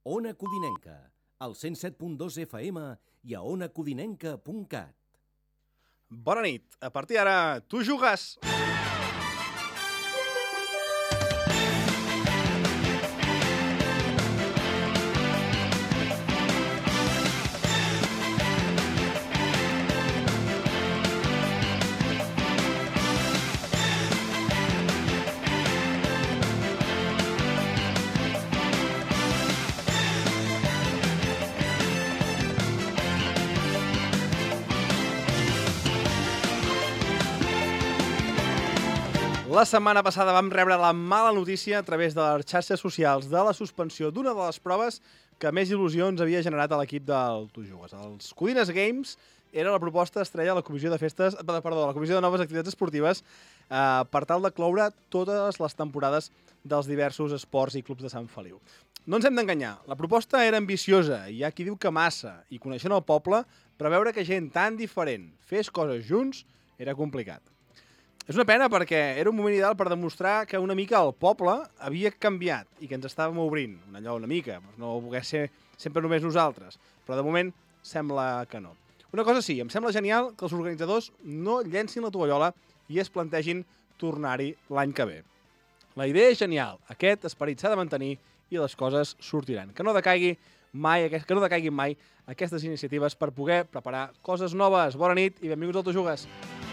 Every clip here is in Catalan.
Ona Codinenca, al 107.2 FM i a onacodinenca.cat. Bona nit. A partir d'ara, tu jugues! La setmana passada vam rebre la mala notícia a través de les xarxes socials de la suspensió d'una de les proves que més il·lusions havia generat a l'equip del Tu Jugues. Els Codines Games era la proposta estrella de la Comissió la Comissió de Noves Activitats Esportives per tal de cloure totes les temporades dels diversos esports i clubs de Sant Feliu. No ens hem d'enganyar, la proposta era ambiciosa, hi ha qui diu que massa, i coneixent el poble, preveure que gent tan diferent fes coses junts era complicat. És una pena perquè era un moment ideal per demostrar que una mica el poble havia canviat i que ens estàvem obrint, una mica, no voler ser sempre només nosaltres, però de moment sembla que no. Una cosa sí, em sembla genial que els organitzadors no llencin la tovallola i es plantegin tornar-hi l'any que ve. La idea és genial, aquest esperit s'ha de mantenir i les coses sortiran. Que no decaiguin mai aquestes iniciatives per poder preparar coses noves. Bona nit i benvinguts al Tu Jugues.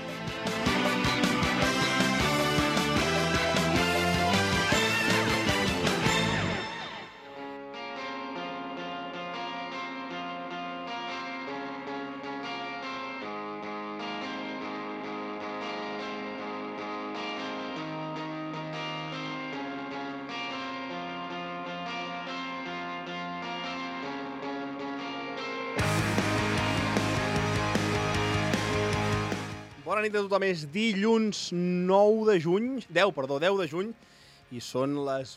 Bona nit a tothom, és dilluns 10 de juny, i són les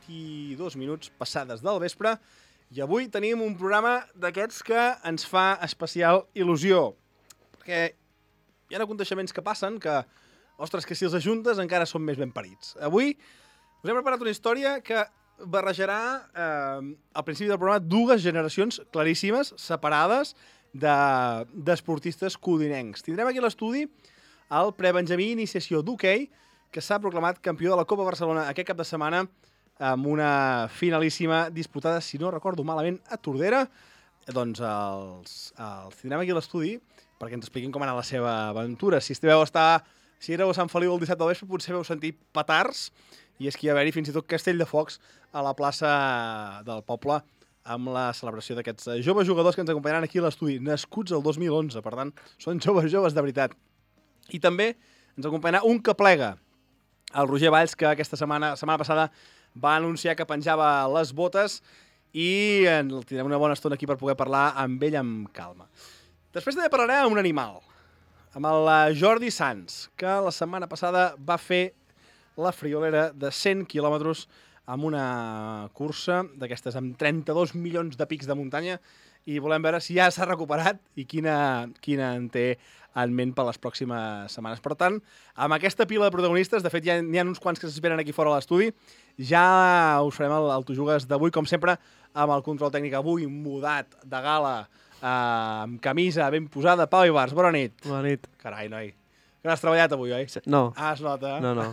8:02 passades del vespre, i avui tenim un programa d'aquests que ens fa especial il·lusió, perquè hi ha aconteixements que passen que, ostres, que si els ajuntes encara són més ben parits. Avui us hem preparat una història que barrejarà al principi del programa dues generacions claríssimes, separades, d'esportistes codinencs. Tindrem aquí a l'estudi el prebenjamí iniciació d'hoquei, que s'ha proclamat campió de la Copa Barcelona aquest cap de setmana amb una finalíssima disputada, si no recordo malament, a Tordera. Doncs els tindrem aquí a l'estudi perquè ens expliquin com ha anat la seva aventura. Si éreu a Sant Feliu el dissabte del vespre, potser veu sentir petards, i és que hi ha haver-hi fins i tot castell de focs a la plaça del poble amb la celebració d'aquests joves jugadors que ens acompanyaran aquí a l'estudi, nascuts el 2011, per tant, són joves de veritat. I també ens acompanyarà un que plega, el Roger Valls, que aquesta setmana passada va anunciar que penjava les botes i tindrem una bona estona aquí per poder parlar amb ell amb calma. Després també parlarem amb un animal, amb el Jordi Sans, que la setmana passada va fer la friolera de 100 quilòmetres amb una cursa d'aquestes amb 32 milions de pics de muntanya, i volem veure si ja s'ha recuperat i quina en té en ment per les pròximes setmanes. Per tant, amb aquesta pila de protagonistes, de fet n'hi ha uns quants que s'esperen aquí fora a l'estudi, ja us farem el Tu Jugues d'avui, com sempre, amb el control tècnic avui mudat de gala, amb camisa ben posada. Pau Ibars, bona nit. Bona nit. Carai, noi. Que n'has treballat avui, oi? No. Es nota. No.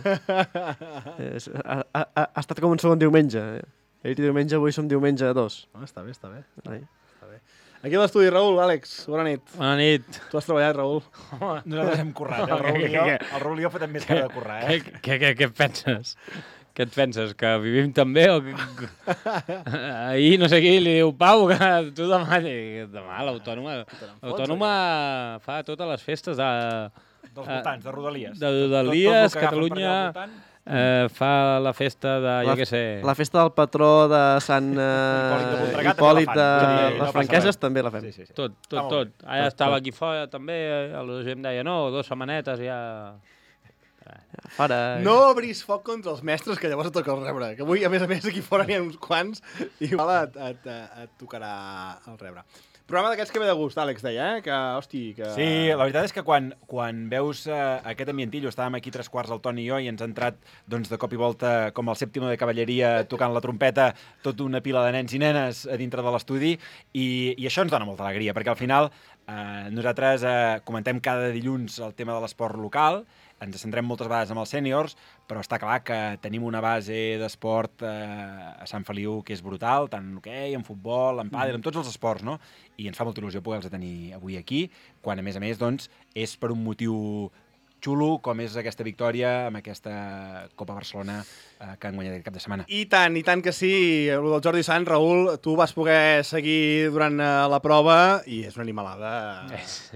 Ha estat com un segon diumenge. Ahir diumenge, avui som diumenge 2. Està bé. Ai. Està bé. Aquí a l'estudi, Raül, Àlex, bona nit. Bona nit. Tu has treballat, Raül? Home, nosaltres hem currat, El Raül i jo fotem més cara de currar, Què penses? Què et penses? Que vivim tan bé? Ahir no sé qui li diu, Pau, que tu demà l'autònoma fa totes les festes dels voltants, de Rodalies. De Rodalies, Catalunya fa la festa de, jo què sé... La festa del patró de Sant Hipòlit de les Franqueses també la fem. Sí. Tot. Ara estava aquí fora també, la gent deia, no, 2 setmanetes ja... Fora... No obris foc contra els mestres, que llavors et toca el rebre. Que avui, a més, aquí fora n'hi ha uns quants i igual et tocarà el rebre. Programa d'aquests que ve de gust, Àlex deia, que, hosti... Que... Sí, la veritat és que quan veus aquest ambientillo, estàvem aquí 3/4 el Toni i jo, i ens ha entrat doncs, de cop i volta, com el sèptimo de cavalleria, tocant la trompeta, tota una pila de nens i nenes a dintre de l'estudi, i això ens dona molta alegria, perquè al final nosaltres comentem cada dilluns el tema de l'esport local, ens centrem moltes vegades amb els sèniors, però està clar que tenim una base d'esport a Sant Feliu que és brutal, tant en hoquei, en futbol, en pàdel, en tots els esports, no? I ens fa molta il·lusió poder-los tenir avui aquí, quan a més, doncs, és per un motiu xulo com és aquesta victòria amb aquesta Copa Barcelona que han guanyat aquest cap de setmana. I tant que sí. El del Jordi Sant, Raül, tu vas poder seguir durant la prova i és una animalada.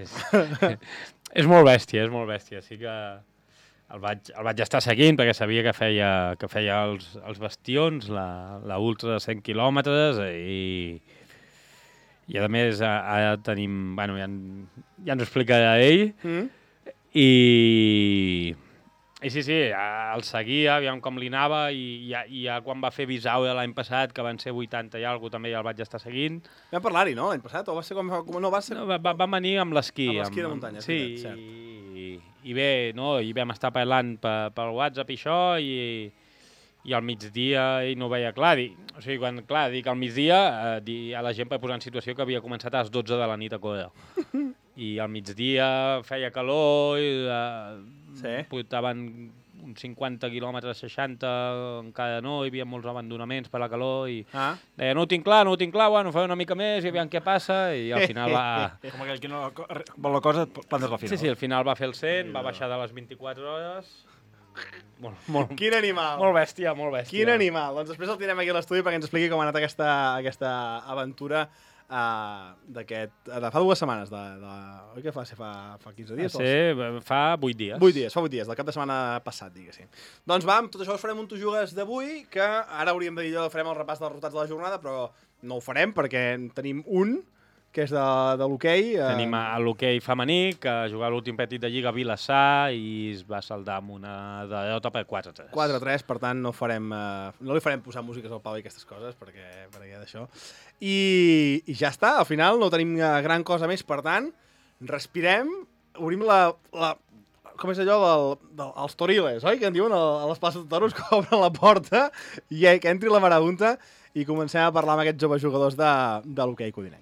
És molt bèstia. Sí que el vaig estar seguint perquè sabia que feia els bastions, la ultra de 100 quilòmetres i a més ara tenim... Bueno, ja ens ho explicarà ell. I sí, el seguia, aviam com li anava, i ja quan va fer Bisaure l'any passat, que van ser 80 i alguna cosa, també ja el vaig estar seguint. Vam parlar-hi, no?, l'any passat? O va ser com... No, va ser... No, vam venir amb l'esquí. Amb l'esquí de muntanya, sí, cert. I bé, no? I vam estar parlant per WhatsApp i això, i al migdia ell no ho veia clar. O sigui, dic al migdia, a la gent per posar en situació que havia començat a les 12 de la nit a córrer. I al migdia feia calor, i portaven uns 50 quilòmetres, 60, encara no, hi havia molts abandonaments per la calor, i deia, no ho tinc clar, bueno, faré una mica més i aviam què passa, i al final va... Com aquell que no vol la cosa, plantes la final. Sí, al final va fer el 100, va baixar de les 24 hores... Quin animal! Molt bèstia. Quin animal! Doncs després el tindrem aquí a l'estudi perquè ens expliqui com ha anat aquesta aventura de fa 2 setmanes. Oi que fa 15 dies? Fa 8 dies. 8 dies, fa 8 dies, del cap de setmana passat, diguéssim. Doncs va, amb tot això us farem un Tu Jugues d'avui, que ara hauríem de dir allò, farem el repàs dels resultats de la jornada, però no ho farem perquè en tenim un, que és de l'hoquei. Tenim l'hoquei femení, que ha jugat l'últim partit de Lliga a Vilassar i es va saldar amb una derrota per 4-3. 4-3, per tant, no li farem posar músiques al Pau i aquestes coses, perquè d'això. I ja està, al final no tenim gran cosa més, per tant, respirem, obrim com és allò dels toriles, oi? Que en diuen a les places de toros, que obren la porta i que entri la marabunta i comencem a parlar amb aquests joves jugadors de l'hoquei codinenc.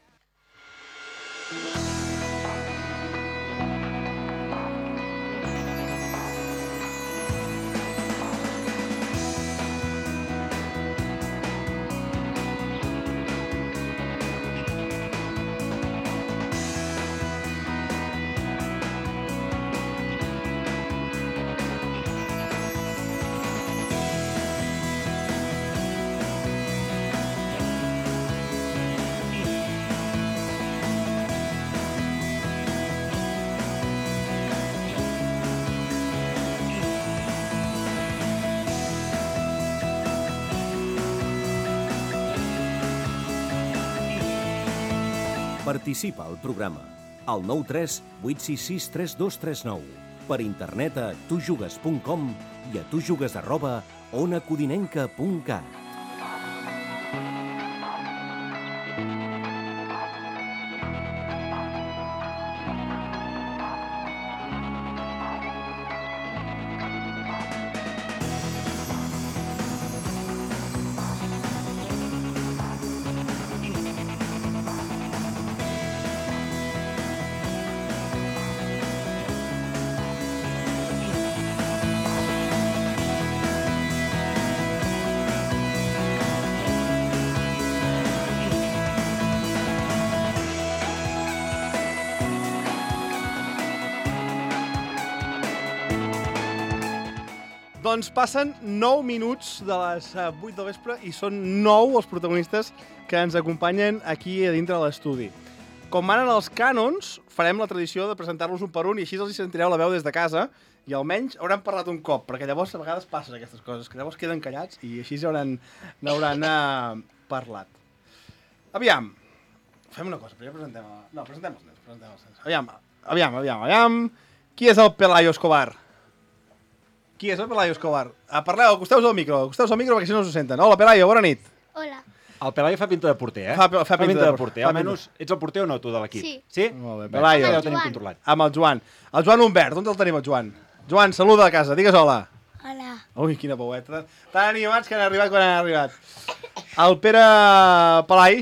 Participa al programa al 93 866 3239, per internet a tujugues.com i a tujugues@onacodinenca.cat. Doncs passen 9 minuts de les 8 del vespre i són 9 els protagonistes que ens acompanyen aquí a dintre de l'estudi. Com manen els cànons, farem la tradició de presentar-los un per un i així els hi sentireu la veu des de casa i almenys hauran parlat un cop, perquè llavors a vegades passen aquestes coses, que llavors queden callats i així n'hauran parlat. Aviam, fem una cosa, primer presentem els nens. Aviam. Qui és el Pelayo Escobar? Qui és el Pelayo Escobar? Parleu, acosteu-vos al micro perquè si no us ho senten. Hola, Pelayo, bona nit. Hola. El Pelayo fa pinta de porter, eh? Fa pinta de porter. Almenys, ets el porter o no, tu, de l'equip? Sí. Molt bé, Bé, Pelayo. ja ho tenim controlat. Amb el Joan. El Joan Humbert, on el tenim, el Joan? Joan, saluda a casa, digues hola. Hola. Ui, quina paueta. Tan animats que han arribat quan han arribat. El Pere Pelai.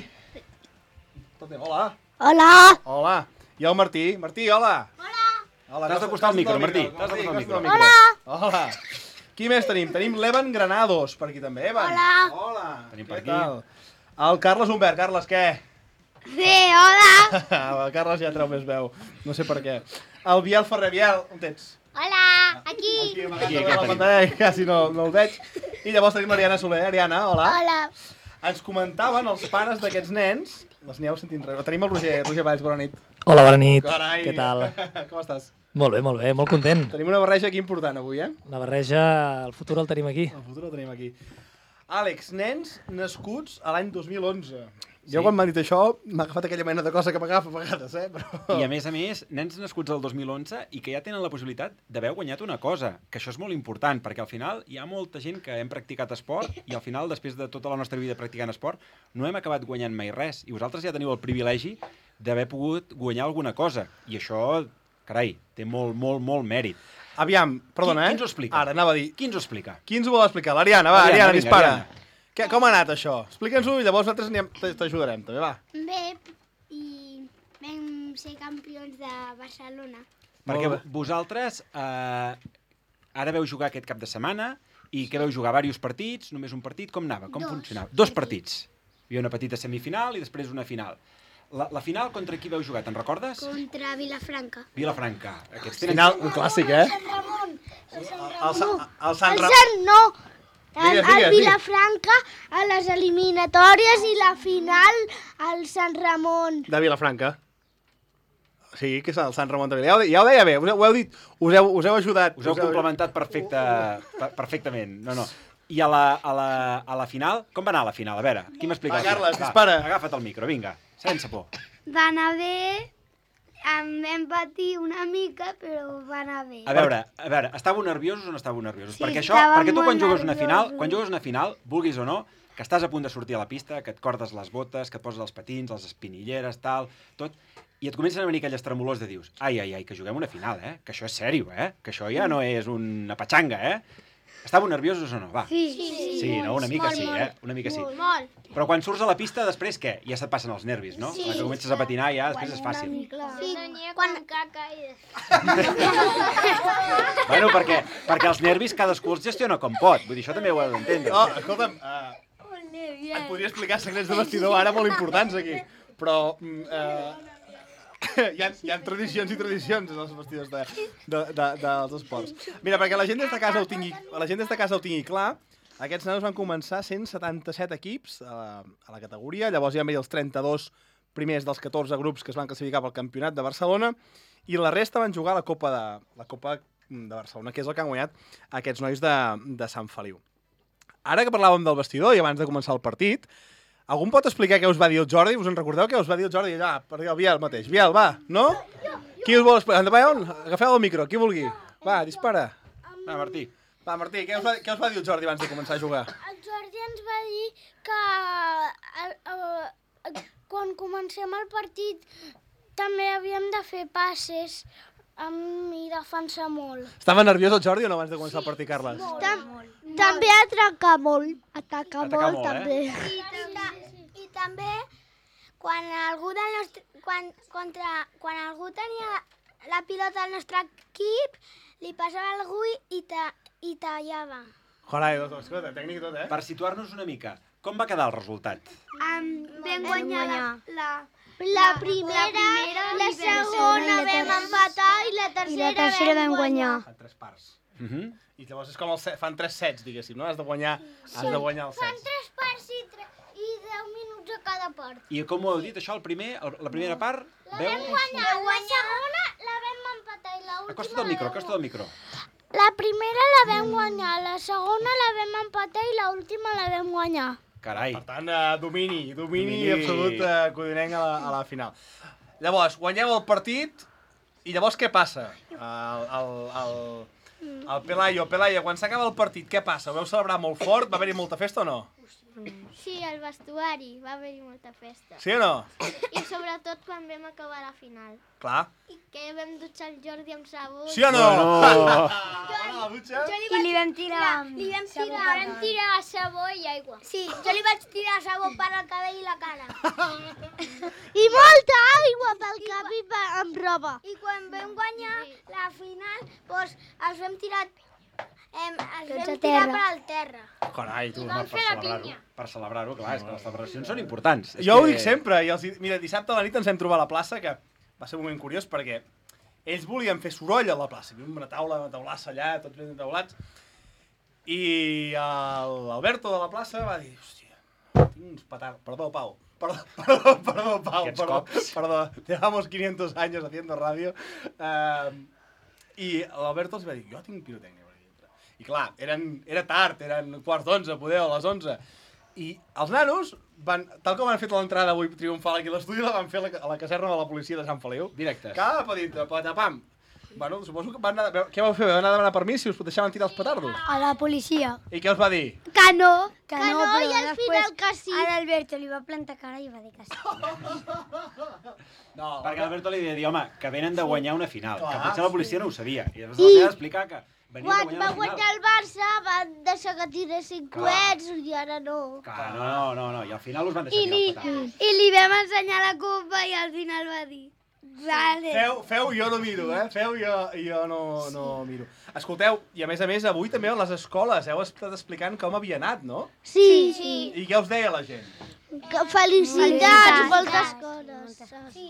Hola. Hola. Hola. I el Martí. Martí, hola. Hola. T'has d'acostar al micro, Martí. T'has d'acostar al micro. Hola. Hola. Qui més tenim? Tenim l'Evan Granados, per aquí també. Evan. Hola. Hola. Tenim per Què aquí. tal? El Carles Humbert. Carles, què? Bé, hola. El Carles ja treu més veu. No sé per què. El Biel Ferrer. Biel, on ets? Hola. Aquí. Aquí a la pantalla, quasi no el veig. I llavors tenim l'Ariana Soler. Ariana, hola. Hola. Ens comentaven els pares d'aquests nens... Les aneu sentint res. Tenim el Roger Valls, bona nit. Hola, bona nit. Carai. Què tal? Com estàs? Molt bé, molt content. Tenim una barreja aquí important avui, eh? La barreja, el futur el tenim aquí. El futur el tenim aquí. Àlex, nens nascuts a l'any 2011. Jo quan m'han dit això m'ha agafat aquella mena de cosa que m'agafa a vegades, eh? Però... I a més, nens nascuts el 2011 i que ja tenen la possibilitat d'haver guanyat una cosa, que això és molt important, perquè al final hi ha molta gent que hem practicat esport i al final, després de tota la nostra vida practicant esport, no hem acabat guanyant mai res. I vosaltres ja teniu el privilegi d'haver pogut guanyar alguna cosa. I això, carai, té molt mèrit. Aviam, perdona, Qui ens ho explica? Ara, anava a dir... Qui ens ho explica? Qui ens ho vol explicar? L'Ariana, va, Ariana, vinga, dispara. Ariana. Com ha anat això? Explica'ns-ho i llavors nosaltres t'ajudarem, també, va. Bé, i vam ser campions de Barcelona. Perquè Molt bé. vosaltres ara veu jugar aquest cap de setmana i que veu jugar diversos partits, només un partit, com anava? Com funcionava? Dos partits. Hi havia una petita semifinal i després una final. La final contra qui veu jugar, te'n recordes? Contra Vilafranca. Vilafranca. Aquests tenen... Final, un clàssic, eh? Sant Ramon. El Sant El Ramon. Sant no. Digues, El Vilafranca a les eliminatòries i la final al Sant Ramon. De Vilafranca. Sí, que és el Sant Ramon de Vilafranca. Ja ho deia bé, ho heu dit, us heu ajudat. Us heu complementat perfectament. No. I a la final, com va anar la final? A veure, qui m'explica? Va, Carles, dispara. Agafa't el micro, vinga, sense por. Va anar bé, vam patir una mica, però va anar bé. A veure, estàveu nerviosos o no estàveu nerviosos? Sí, perquè estàvem tu quan molt jugues una final, nerviosos. vulguis o no, que estàs a punt de sortir a la pista, que et cordes les botes, que et poses els patins, les espinilleres, tal, tot, i et comencen a venir aquelles tremolors de dius, ai, que juguem una final, que això és sèrio, que això ja no és una patxanga, Estàveu nerviosos o no? Va. Sí, no? Una mica sí, Una mica sí. Molt. Però quan surts a la pista, després què? Ja se't passen els nervis, no? Sí. Quan comences a patinar ja després és fàcil. Sí, quan caca i... Bueno, perquè els nervis cadascú els gestiona com pot. Vull dir, això també ho heu d'entendre. Oh, escolta'm, et podria explicar secrets de vestidor ara molt importants aquí, però hi ha tradicions i tradicions en els vestidors dels esports. Mira, perquè la gent des de casa ho tingui clar, aquests nanos van començar 177 equips a la categoria, llavors hi ha els 32 primers dels 14 grups que es van classificar pel Campionat de Barcelona i la resta van jugar a la Copa de Barcelona, que és el que han guanyat aquests nois de Sant Feliu. Ara que parlàvem del vestidor i abans de començar el partit, algú em pot explicar què us va dir el Jordi? Us en recordeu què us va dir el Jordi allà? Per dir el Biel mateix. Biel, va, no? Qui us vol explicar? Endavant, agafeu el micro, qui vulgui. Va, dispara. Va, Martí. Va, Martí, què us va dir el Jordi abans de començar a jugar? El Jordi ens va dir que quan comencem el partit també havíem de fer passes i defensar molt. Estava nerviós el Jordi o no abans de començar el partit, Carles? També atacar molt. Atacar molt, també. I també, quan algú del nostre, quan algú tenia la pilota al nostre equip, li passava a algú i tallava. Carai, escolta, tècnic i tot, Per situar-nos una mica, com va quedar el resultat? Vam guanyar la primera, la segona vam empatar i la tercera vam guanyar. Fan 3 parts. I llavors és com fan 3 sets, diguéssim, no? Has de guanyar els Fan sets. 3 parts i 10 minuts a cada part. I com ho heu dit, això, la primera part? La vam guanyar, la segona la vam empatar i l'última Acosta't al micro. La primera la vam guanyar, la segona la vam empatar i l'última la vam guanyar. Carai. Per tant, domini absolut codinenc a la final. Llavors, guanyeu el partit i llavors què passa? El Pelayo, quan s'acaba el partit, què passa? Ho veu celebrar molt fort? Va haver-hi molta festa o no? Sí, al vestuari va haver-hi molta festa. Sí o no? I sobretot quan vam acabar la final. Clar. Que vam dutxar el Jordi amb sabó. Sí o no? I li vam tirar... Li vam tirar sabó i aigua. Sí, jo li vaig tirar sabó per al cabell i la cara. I molta aigua pel cap i amb roba. I quan vam guanyar la final, doncs els vam tirar... per al terra. Carai, tu. Per celebrar-ho, clar, és que les celebracions són importants. Jo ho dic sempre. Mira, dissabte a la nit ens vam trobar a la plaça, que va ser un moment curiós perquè ells volien fer soroll a la plaça. Hi havia una taulassa allà, tots ben taulats. I l'Alberto de la plaça va dir, hòstia, tinc uns petards. Perdó, Pau. Perdó, Pau. Perdó. Llevamos 500 años haciendo radio. I l'Alberto els va dir, jo tinc pirotècnia. I clar, era tard, eren 11:15, poder, a les 11. I els nanos, tal com han fet l'entrada avui triomfal aquí a l'estudi, la van fer a la caserna de la policia de Sant Feliu. Directes. Cap a dintre, patapam. Bueno, suposo que van anar... Què vau fer? Vau anar a demanar permís si us deixaven tirar els petardos? A la policia. I què us va dir? Que no, però i al final que sí. A l'Alberto li va plantar cara i va dir que sí. No, perquè l'Alberto li va dir, home, que venen de guanyar una final, que potser la policia no ho sabia. I llavors els va explicar que venien de Quan guanyar va una final. guanyar el Barça van deixar que tiressin coets i ara no. Clar, no, i al final us van deixar tirar els petards. I li vam ensenyar la copa i al final va dir... Vale. Feu, jo no miro, Feu, jo no miro. Escolteu, i a més, avui també a les escoles heu estat explicant com havia anat, no? Sí. I què us deia la gent? Felicitats, moltes coses. Sí.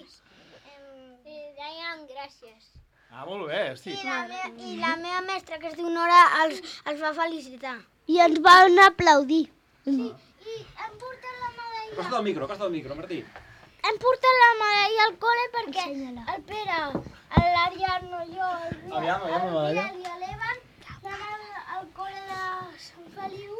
I deien gràcies. Molt bé, hosti. I la meva mestra, que es diu Nora, els va felicitar. I ens van aplaudir. Sí, i hem portat la medalla. Costa del micro, Martí. Hem portat la medalla al col·le perquè el Pere, l'Ariadno, jo, Aviam, la medalla. i l'Evan van al col·le de Sant Feliu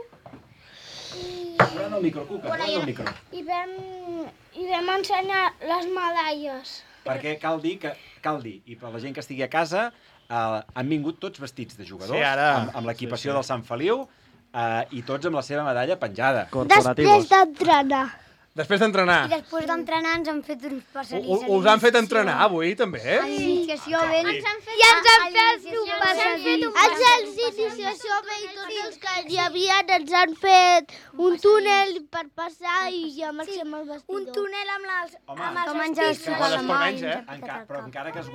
Pren el micro, Cuca, pren el micro. i vam ensenyar les medalles. Perquè cal dir, i per la gent que estigui a casa, han vingut tots vestits de jugadors, Sí, ara. amb l'equipació del Sant Feliu, i tots amb la seva medalla penjada. Després d'entrenar. Després d'entrenar. I després d'entrenar ens han fet uns passadissos. Us han fet entrenar avui, també? Iniciació ben... I ens han fet un passadís. Els d'iniciació bé i tots els que hi havia ens han fet un túnel per passar i ja marxem al vestidor. Un túnel amb els Home, vestits. Bones per menys, Però encara que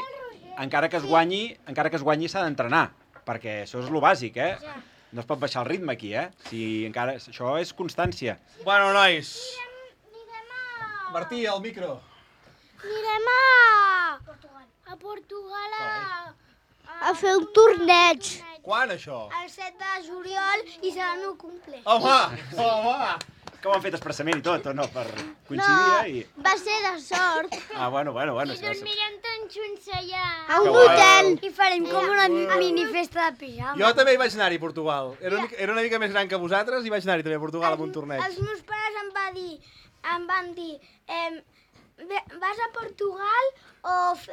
es guanyi s'ha d'entrenar, perquè això és lo bàsic, No es pot baixar el ritme aquí, Això és constància. Bueno, nois. Martí, al micro. Anirem a Portugal A fer un torneig. Quan, això? el 7 de juliol i serà el meu cumple. Home! Que ho han fet expressament i tot, o no? Per coincidir Va ser de sort. bueno. Dormirem tots junts allà. Que A un guai. hotel. I farem com una minifesta de pijama. Jo també hi vaig anar-hi a Portugal. Era una mica més gran que vosaltres i vaig anar-hi també a Portugal amb un torneig. Els meus pares em van dir vas a Portugal o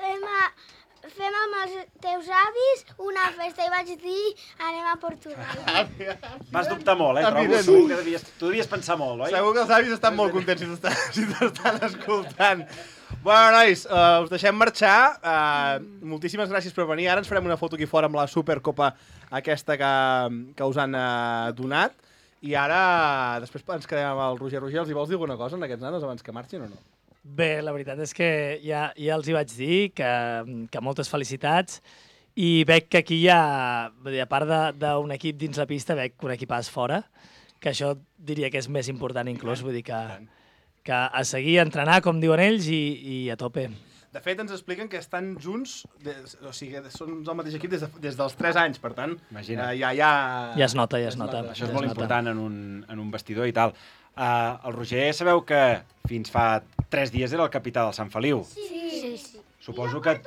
fem amb els teus avis una festa i vaig dir anem a Portugal. Vas dubtar molt, trobo. Evident. Segur que tu devies pensar molt, oi? Segur que els avis estan molt contents si t'estan escoltant. Bueno, nois, us deixem marxar. Moltíssimes gràcies per venir. Ara ens farem una foto aquí fora amb la Supercopa aquesta que us han donat. I ara, després ens quedem amb el Roger. Roger, els hi vols dir alguna cosa a aquests nanos abans que marxin o no? Bé, la veritat és que ja els hi vaig dir que moltes felicitats i veig que aquí hi ha, a part d'un equip dins la pista, veig un equipàs fora, que això diria que és més important inclús, vull dir que a seguir a entrenar, com diuen ells, i a tope. De fet, ens expliquen que estan junts, o sigui, són del mateix equip des dels 3 anys, per tant, Imagina't. Ja es nota. Això és molt important en un vestidor i tal. El Roger, sabeu que fins fa 3 dies era el capità del Sant Feliu. Sí. Suposo que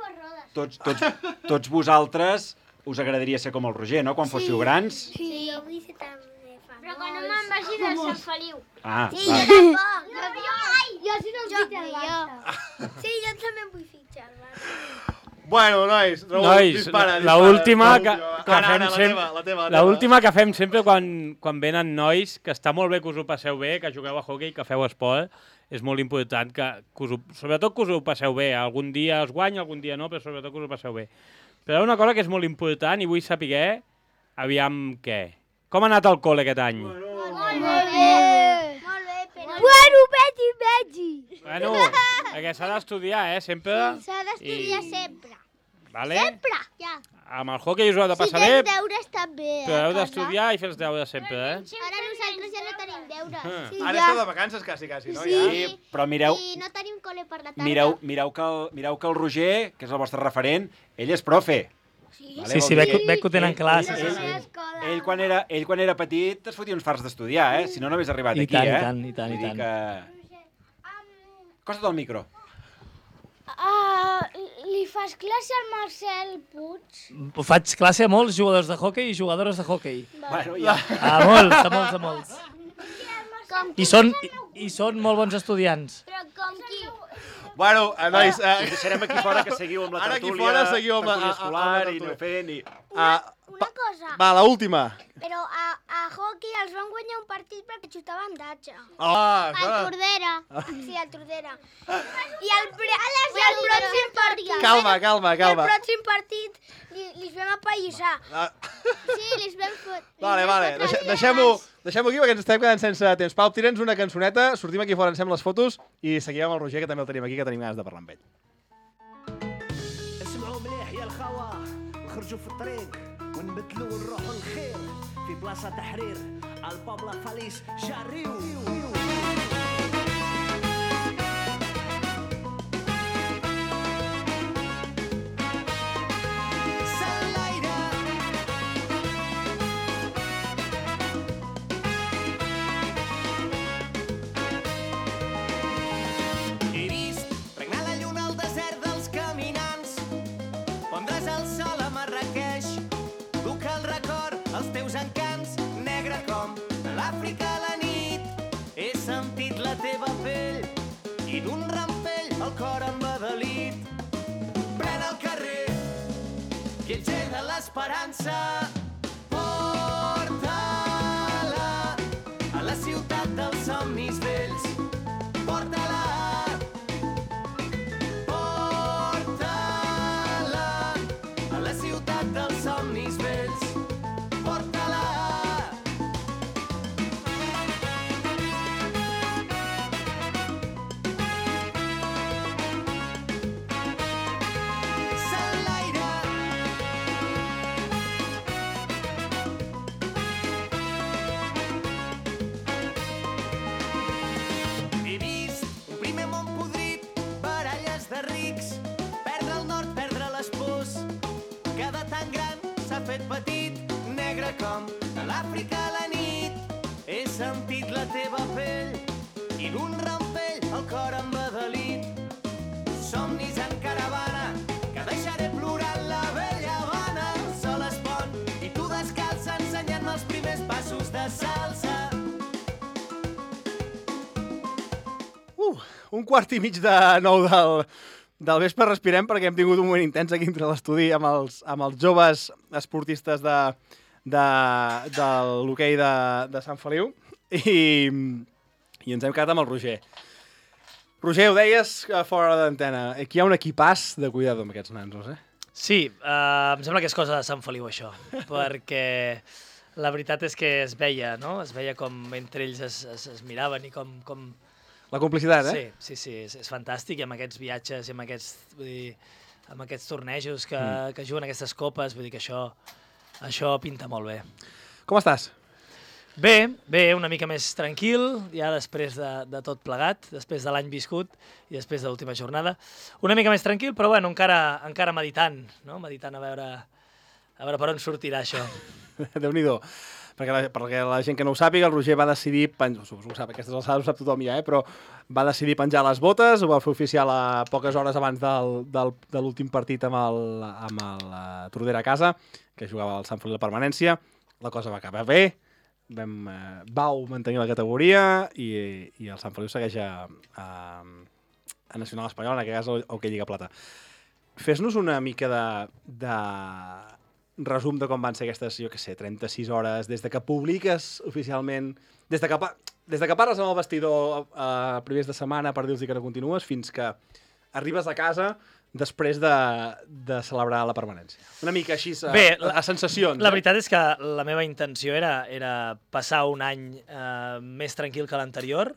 tots vosaltres us agradaria ser com el Roger, no?, quan fóssiu grans. Sí, jo vull ser també famós. Però que no me'n vagi del Sant Feliu. Sí, Va. jo tampoc. Jo sí no em fitxo al Barça. Sí, jo també vull fitxar al Barça. Bueno, nois, dispara. L'última que fem sempre quan venen nois, que està molt bé que us ho passeu bé, que jugueu a hoquei, que feu esport, és molt important sobretot que us ho passeu bé. Algun dia es guanya, algun dia no, però sobretot que us ho passeu bé. Però hi ha una cosa que és molt important i vull saber, aviam què. Com ha anat el col·le aquest any? Molt bé. Bueno, vegi. Bueno, perquè s'ha d'estudiar, sempre. S'ha d'estudiar sempre. Vale? Sempre, ja. Amb el hoquei us ho heu de passar bé. Si tens deures també, però heu d'estudiar i fer els deures sempre, Ara nosaltres ja no tenim deures. Ara esteu de vacances, quasi, no? Sí, però mireu... I no tenim col·le per la tarda. Mireu que el Roger, que és el vostre referent, ell és profe. Sí, veig que ho tenen clar. Ell, quan era petit, es fotia uns farts d'estudiar, Si no hagués arribat aquí, I tant. Costa't el micro. Li fas classe al Marcel Puig? Faig classe a molts jugadors de hoquei i jugadores de hoquei. Bueno, ja. A molts. I són molt bons estudiants. Però com qui? Bueno, nois... Us deixarem aquí fora que seguiu amb la tertúlia escolar i aneu fent i... Una cosa. Va, l'última. Però a hockey els van guanyar un partit perquè xutaven datxa. Al Tordera. Sí, al Tordera. I el pròxim partit... Calma. I el pròxim partit li vam apallissar. Sí, li vam fotre. Vale. Deixem-ho aquí perquè ens estem quedant sense temps. Pau, tira'ns una cançoneta, sortim aquí fora, ens les fotos i seguim amb el Roger, que també el tenim aquí, que tenim ganes de parlar amb ell. نخرجوا في الطريق ونبدلوا ونروحوا الخير في بلاصة تحرير البابلا فاليس جاريو He vist regnar la lluna al desert dels caminants pondràs el sol a Marrakeix duc el record als teus encants negre com l'Àfrica a la nit he sentit la teva pell i d'un rampell el cor embadalit pren el carrer viatger de l'esperança porta-la a la ciutat dels somnis vells porta-la dels somnis vells, porta-la. S'enlaira. He vist un primer món podrit, baralles de rics, perdre el nord, perdre les pors, cada tan gran s'ha fet petit, negre com l'Àfrica a la nit. He sentit la teva pell i d'un rampell el cor embadalit. Somnis en caravana, que deixaré plorant la vella Habana. El sol es pon i tu descalça ensenyant-me els primers passos de salsa. Un quart i mig de 9 del vespre respirem perquè hem tingut un moment intens aquí entre l'estudi amb els joves esportistes de l'hoquei de Sant Feliu i ens hem quedat amb el Roger. Roger, ho deies fora d'antena, aquí hi ha un equipàs de cuidado amb aquests nanos, Sí, em sembla que és cosa de Sant Feliu, això, perquè la veritat és que es veia, no? Es veia com entre ells es miraven i com... La complicitat, Sí, és fantàstic, i amb aquests viatges i amb aquests tornejos que juguen aquestes copes, vull dir que això pinta molt bé. Com estàs? Bé, una mica més tranquil, ja després de tot plegat, després de l'any viscut i després de l'última jornada. Una mica més tranquil, però bueno, encara meditant, no? Meditant a veure per on sortirà això. Déu-n'hi-do. Perquè la gent que no ho sàpiga, el Roger va decidir, aquestes alçades ho sap tothom ja, però va decidir penjar les botes, ho va fer oficial a poques hores abans de l'últim partit amb el Tordera a casa, que jugava al Sant Feliu de Permanència. La cosa va acabar bé, vau mantenir la categoria i el Sant Feliu segueix a Nacional Espanyol, en aquest cas el Hoquei Lliga Plata. Fes-nos una mica de resum de com van ser aquestes, 36 hores, des de que publiques oficialment, des de que parles amb el vestidor a primers de setmana per dir-los que no continues, fins que arribes a casa després de celebrar la permanència. Una mica així a sensacions. La veritat és que la meva intenció era passar un any més tranquil que l'anterior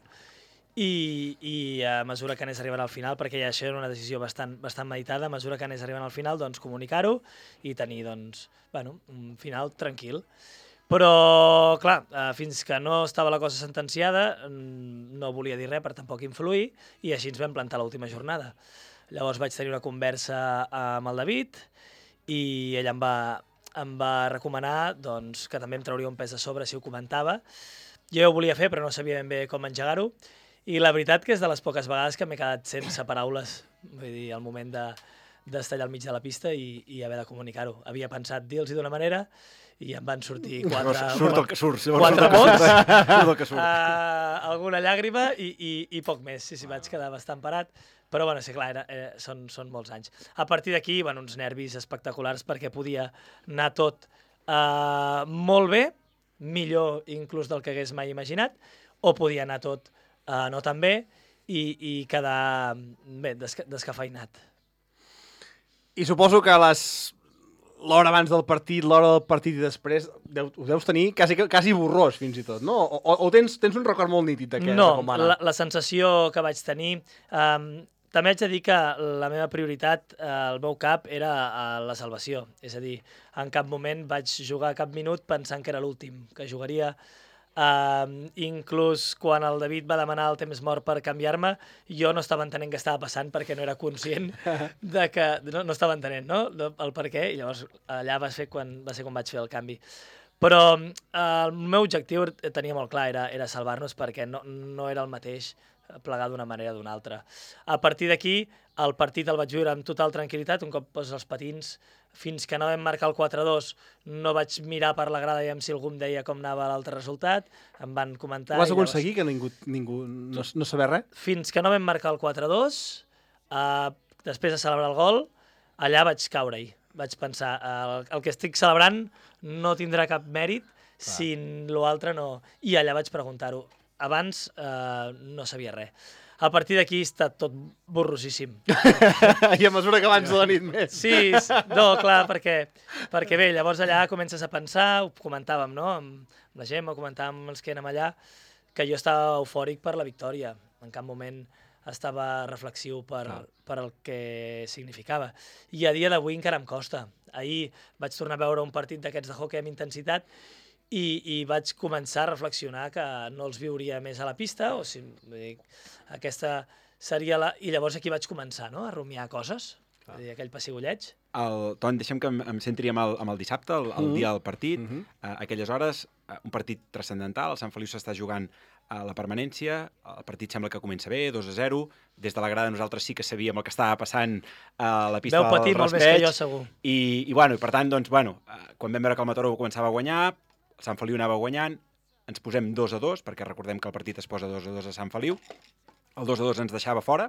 i a mesura que anés arribant al final, perquè ja això era una decisió bastant meditada, a mesura que anés arribant al final, doncs comunicar-ho i tenir un final tranquil. Però, clar, fins que no estava la cosa sentenciada, no volia dir res per tampoc influir i així ens vam plantar l'última jornada. Llavors vaig tenir una conversa amb el David i ell em va recomanar que també em trauria un pes de sobre si ho comentava. Jo ho volia fer, però no sabia ben bé com engegar-ho. I la veritat que és de les poques vegades que m'he quedat sense paraules. Vull dir, al moment d'estar allà al mig de la pista i haver de comunicar-ho. Havia pensat dir-los d'una manera i em van sortir quatre mots, alguna llàgrima i poc més. Sí, vaig quedar bastant parat. Però, sí, clar, són molts anys. A partir d'aquí, uns nervis espectaculars perquè podia anar tot molt bé, millor inclús del que hagués mai imaginat, o podia anar tot no tan bé i quedar descafeinat. I suposo que l'hora abans del partit, l'hora del partit i després, ho deus tenir quasi borrós, fins i tot, no? O tens un record molt nítid d'aquest? No, la sensació que vaig tenir... També haig de dir que la meva prioritat al meu cap era la salvació. És a dir, en cap moment vaig jugar cap minut pensant que era l'últim que jugaria. Inclús quan el David va demanar el temps mort per canviar-me, jo no estava entenent què estava passant perquè no era conscient de que... No estava entenent, no? El per què, i llavors allà va ser quan vaig fer el canvi. Però el meu objectiu tenia molt clar, era salvar-nos perquè no era el mateix plegar d'una manera o d'una altra. A partir d'aquí, el partit el vaig viure amb total tranquil·litat, un cop poses els patins, fins que no vam marcar el 4-2, no vaig mirar per la grada i si algú em deia com anava l'altre resultat, em van comentar... Ho vas aconseguir, que ningú no sabia res? Fins que no vam marcar el 4-2, després de celebrar el gol, allà vaig caure-hi. Vaig pensar, el que estic celebrant no tindrà cap mèrit si l'altre no... I allà vaig preguntar-ho. Abans no sabia res. A partir d'aquí està tot borrosíssim. I a mesura que abans de la nit més. Sí, no, clar, perquè bé, llavors allà comences a pensar, ho comentàvem, no?, amb la Gemma, ho comentàvem amb els que érem allà, que jo estava eufòric per la victòria. En cap moment estava reflexiu per el que significava. I a dia d'avui encara em costa. Ahir vaig tornar a veure un partit d'aquests de hoquei amb intensitat i vaig començar a reflexionar que no els viuria més a la pista, o si aquesta seria la... I llavors aquí vaig començar, no?, a rumiar coses, aquell pessigolleig. Ton, deixem que em centri amb el dissabte, el dia del partit. Aquelles hores, un partit transcendental, el Sant Feliu s'està jugant a la permanència, el partit sembla que comença bé, 2-0, des de la grada nosaltres sí que sabíem el que estava passant a la pista del Raspeig. Veu patir molt més que jo, segur. I per tant, quan vam veure que el Mataró començava a guanyar, el Sant Feliu anava guanyant, ens posem 2-2, perquè recordem que el partit es posa 2-2 a Sant Feliu. El 2-2 ens deixava fora.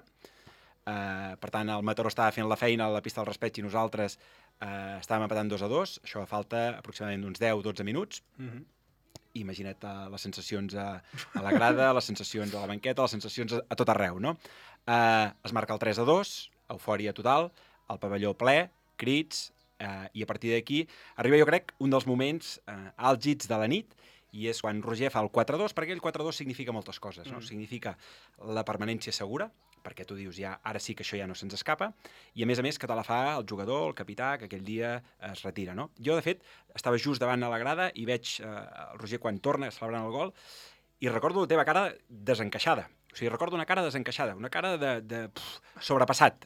Per tant, el Mataró estava fent la feina a la pista del Raspeig i nosaltres estàvem empatant 2-2. Això falta aproximadament uns 10-12 minuts. Imagina't les sensacions a la grada, les sensacions a la banqueta, les sensacions a tot arreu, no? Es marca el 3-2, eufòria total, el pavelló ple, crits... I a partir d'aquí arriba, jo crec, un dels moments àlgids de la nit, i és quan Roger fa el 4-2, perquè el 4-2 significa moltes coses, no? Significa la permanència segura, perquè tu dius, ara sí que això ja no se'ns escapa, i a més que te la fa el jugador, el capità, que aquell dia es retira, no? Jo, de fet, estava just davant de la grada i veig el Roger quan torna celebrant el gol, i recordo la teva cara desencaixada. O sigui, recordo una cara desencaixada, una cara de sobrepassat,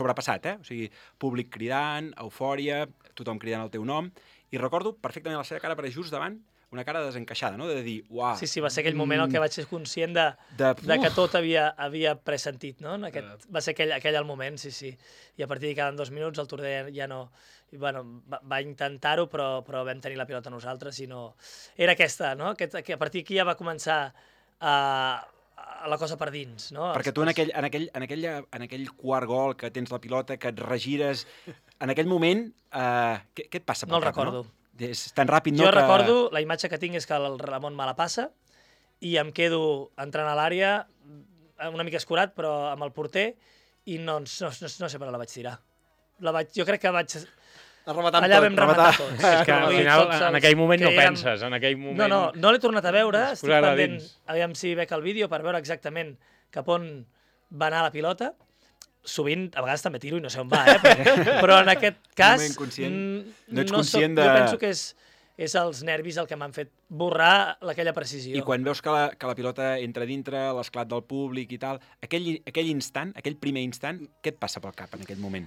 públic cridant, eufòria, tothom cridant el teu nom, i recordo perfectament la seva cara, perquè just davant, una cara desencaixada, no?, de dir, uau... Sí, va ser aquell moment en què vaig ser conscient de que tot havia pressentit, no? Va ser aquell el moment, sí. I a partir de cada 2 minuts el Torder ja no... Va intentar-ho, però vam tenir la pilota nosaltres i no... Era aquesta, no?, que a partir d'aquí ja va començar a la cosa per dins, no? Perquè tu en aquell quart gol que tens la pilota, que et regires, en aquell moment, què et passa pel cap? No el recordo. És tan ràpid, no? Jo recordo, la imatge que tinc és que el Ramon me la passa i em quedo entrant a l'àrea, una mica escurat, però amb el porter, i no sé per on la vaig tirar. Jo crec que vaig... Allà vam rematar tots. És que al final, en aquell moment no penses, en aquell moment... No l'he tornat a veure, estic pendent, aviam si veig el vídeo per veure exactament cap on va anar la pilota. Sovint, a vegades també tiro i no sé on va, però en aquest cas no ets conscient de... Jo penso que és els nervis el que m'han fet borrar aquella precisió. I quan veus que la pilota entra dintre, l'esclat del públic i tal, aquell instant, aquell primer instant, què et passa pel cap en aquell moment?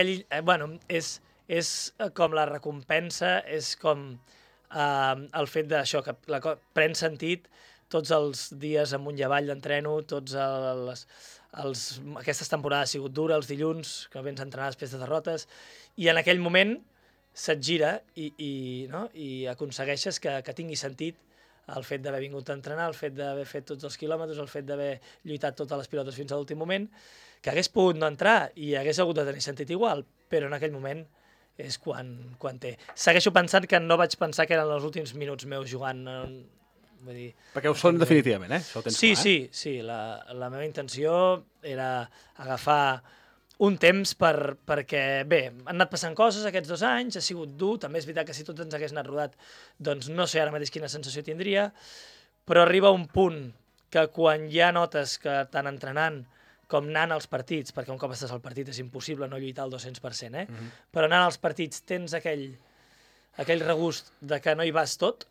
És com la recompensa, és com el fet d'això, que pren sentit tots els dies amunt i avall d'entreno, aquestes temporades ha sigut dura, els dilluns, que vens a entrenar després de derrotes, i en aquell moment se't gira i aconsegueixes que tingui sentit el fet d'haver vingut a entrenar, el fet d'haver fet tots els quilòmetres, el fet d'haver lluitat totes les pilotes fins a l'últim moment, que hagués pogut no entrar i hagués hagut de tenir sentit igual, però en aquell moment és quan té. Segueixo pensant que no vaig pensar que eren els últims minuts meus jugant. Vull dir, perquè ho són definitivament, Això ho tens clar, Sí. La meva intenció era agafar un temps perquè, bé, han anat passant coses aquests 2 anys, ha sigut dur, també és veritat que si tot ens hagués anat rodat, doncs no sé ara mateix quina sensació tindria, però arriba un punt que quan ja notes que tant entrenant com anant als partits, perquè un cop estàs al partit és impossible no lluitar al 200%, però anant als partits tens aquell regust de que no hi vas tot,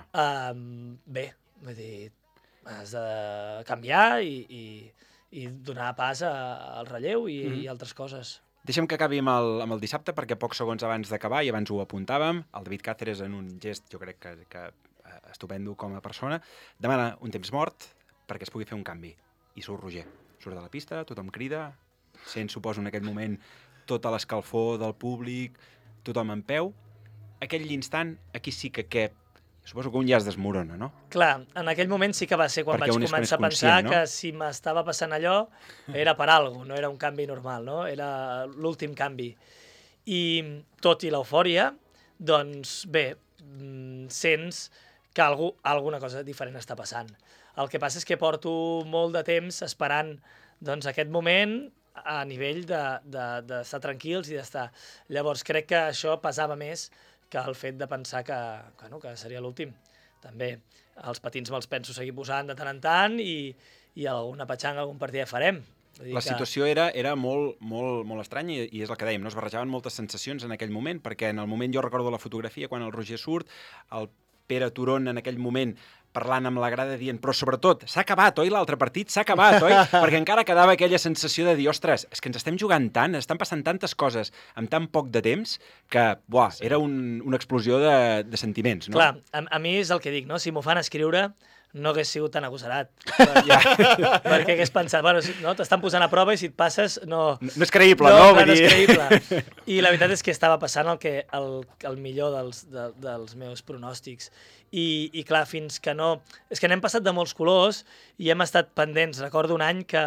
bé, vull dir, has de canviar i donar pas al relleu i altres coses. Deixa'm que acabi amb el dissabte, perquè pocs segons abans d'acabar, i abans ho apuntàvem, el David Cáceres, en un gest, jo crec que estupendo com a persona, demana un temps mort perquè es pugui fer un canvi. I surt Roger. Surt de la pista, tothom crida, sent, suposo, en aquest moment tota l'escalfor del públic, tothom en peu. Aquell instant, aquí sí que suposo que un ja es desmorona, no? Clar, en aquell moment sí que va ser quan vaig començar a pensar que si m'estava passant allò era per alguna cosa, no era un canvi normal, no? Era l'últim canvi. I tot i l'eufòria, doncs bé, sents que alguna cosa diferent està passant. El que passa és que porto molt de temps esperant aquest moment a nivell d'estar tranquils i d'estar... Llavors crec que això pesava més que el fet de pensar que seria l'últim. També els patins me'ls penso seguir posant de tant en tant i alguna petxanga, algun partit ja farem. La situació era molt, molt, molt estranya i és el que dèiem, no? Es barrejaven moltes sensacions en aquell moment, perquè en el moment jo recordo la fotografia quan el Roger surt, el Pere Turon en aquell moment parlant amb la grada dient, però sobretot, s'ha acabat, oi, l'altre partit? S'ha acabat, oi? Perquè encara quedava aquella sensació de dir, ostres, és que ens estem jugant tant, estan passant tantes coses en tan poc de temps que, era una explosió de sentiments, no? Clar, a mi és el que dic, no? Si m'ho fan escriure, no hagués sigut tan agosarat. Perquè hagués pensat, t'estan posant a prova i si et passes, no... No és creïble, no? No és creïble. I la veritat és que estava passant el millor dels meus pronòstics. I clar, fins que no... És que n'hem passat de molts colors i hem estat pendents. Recordo un any que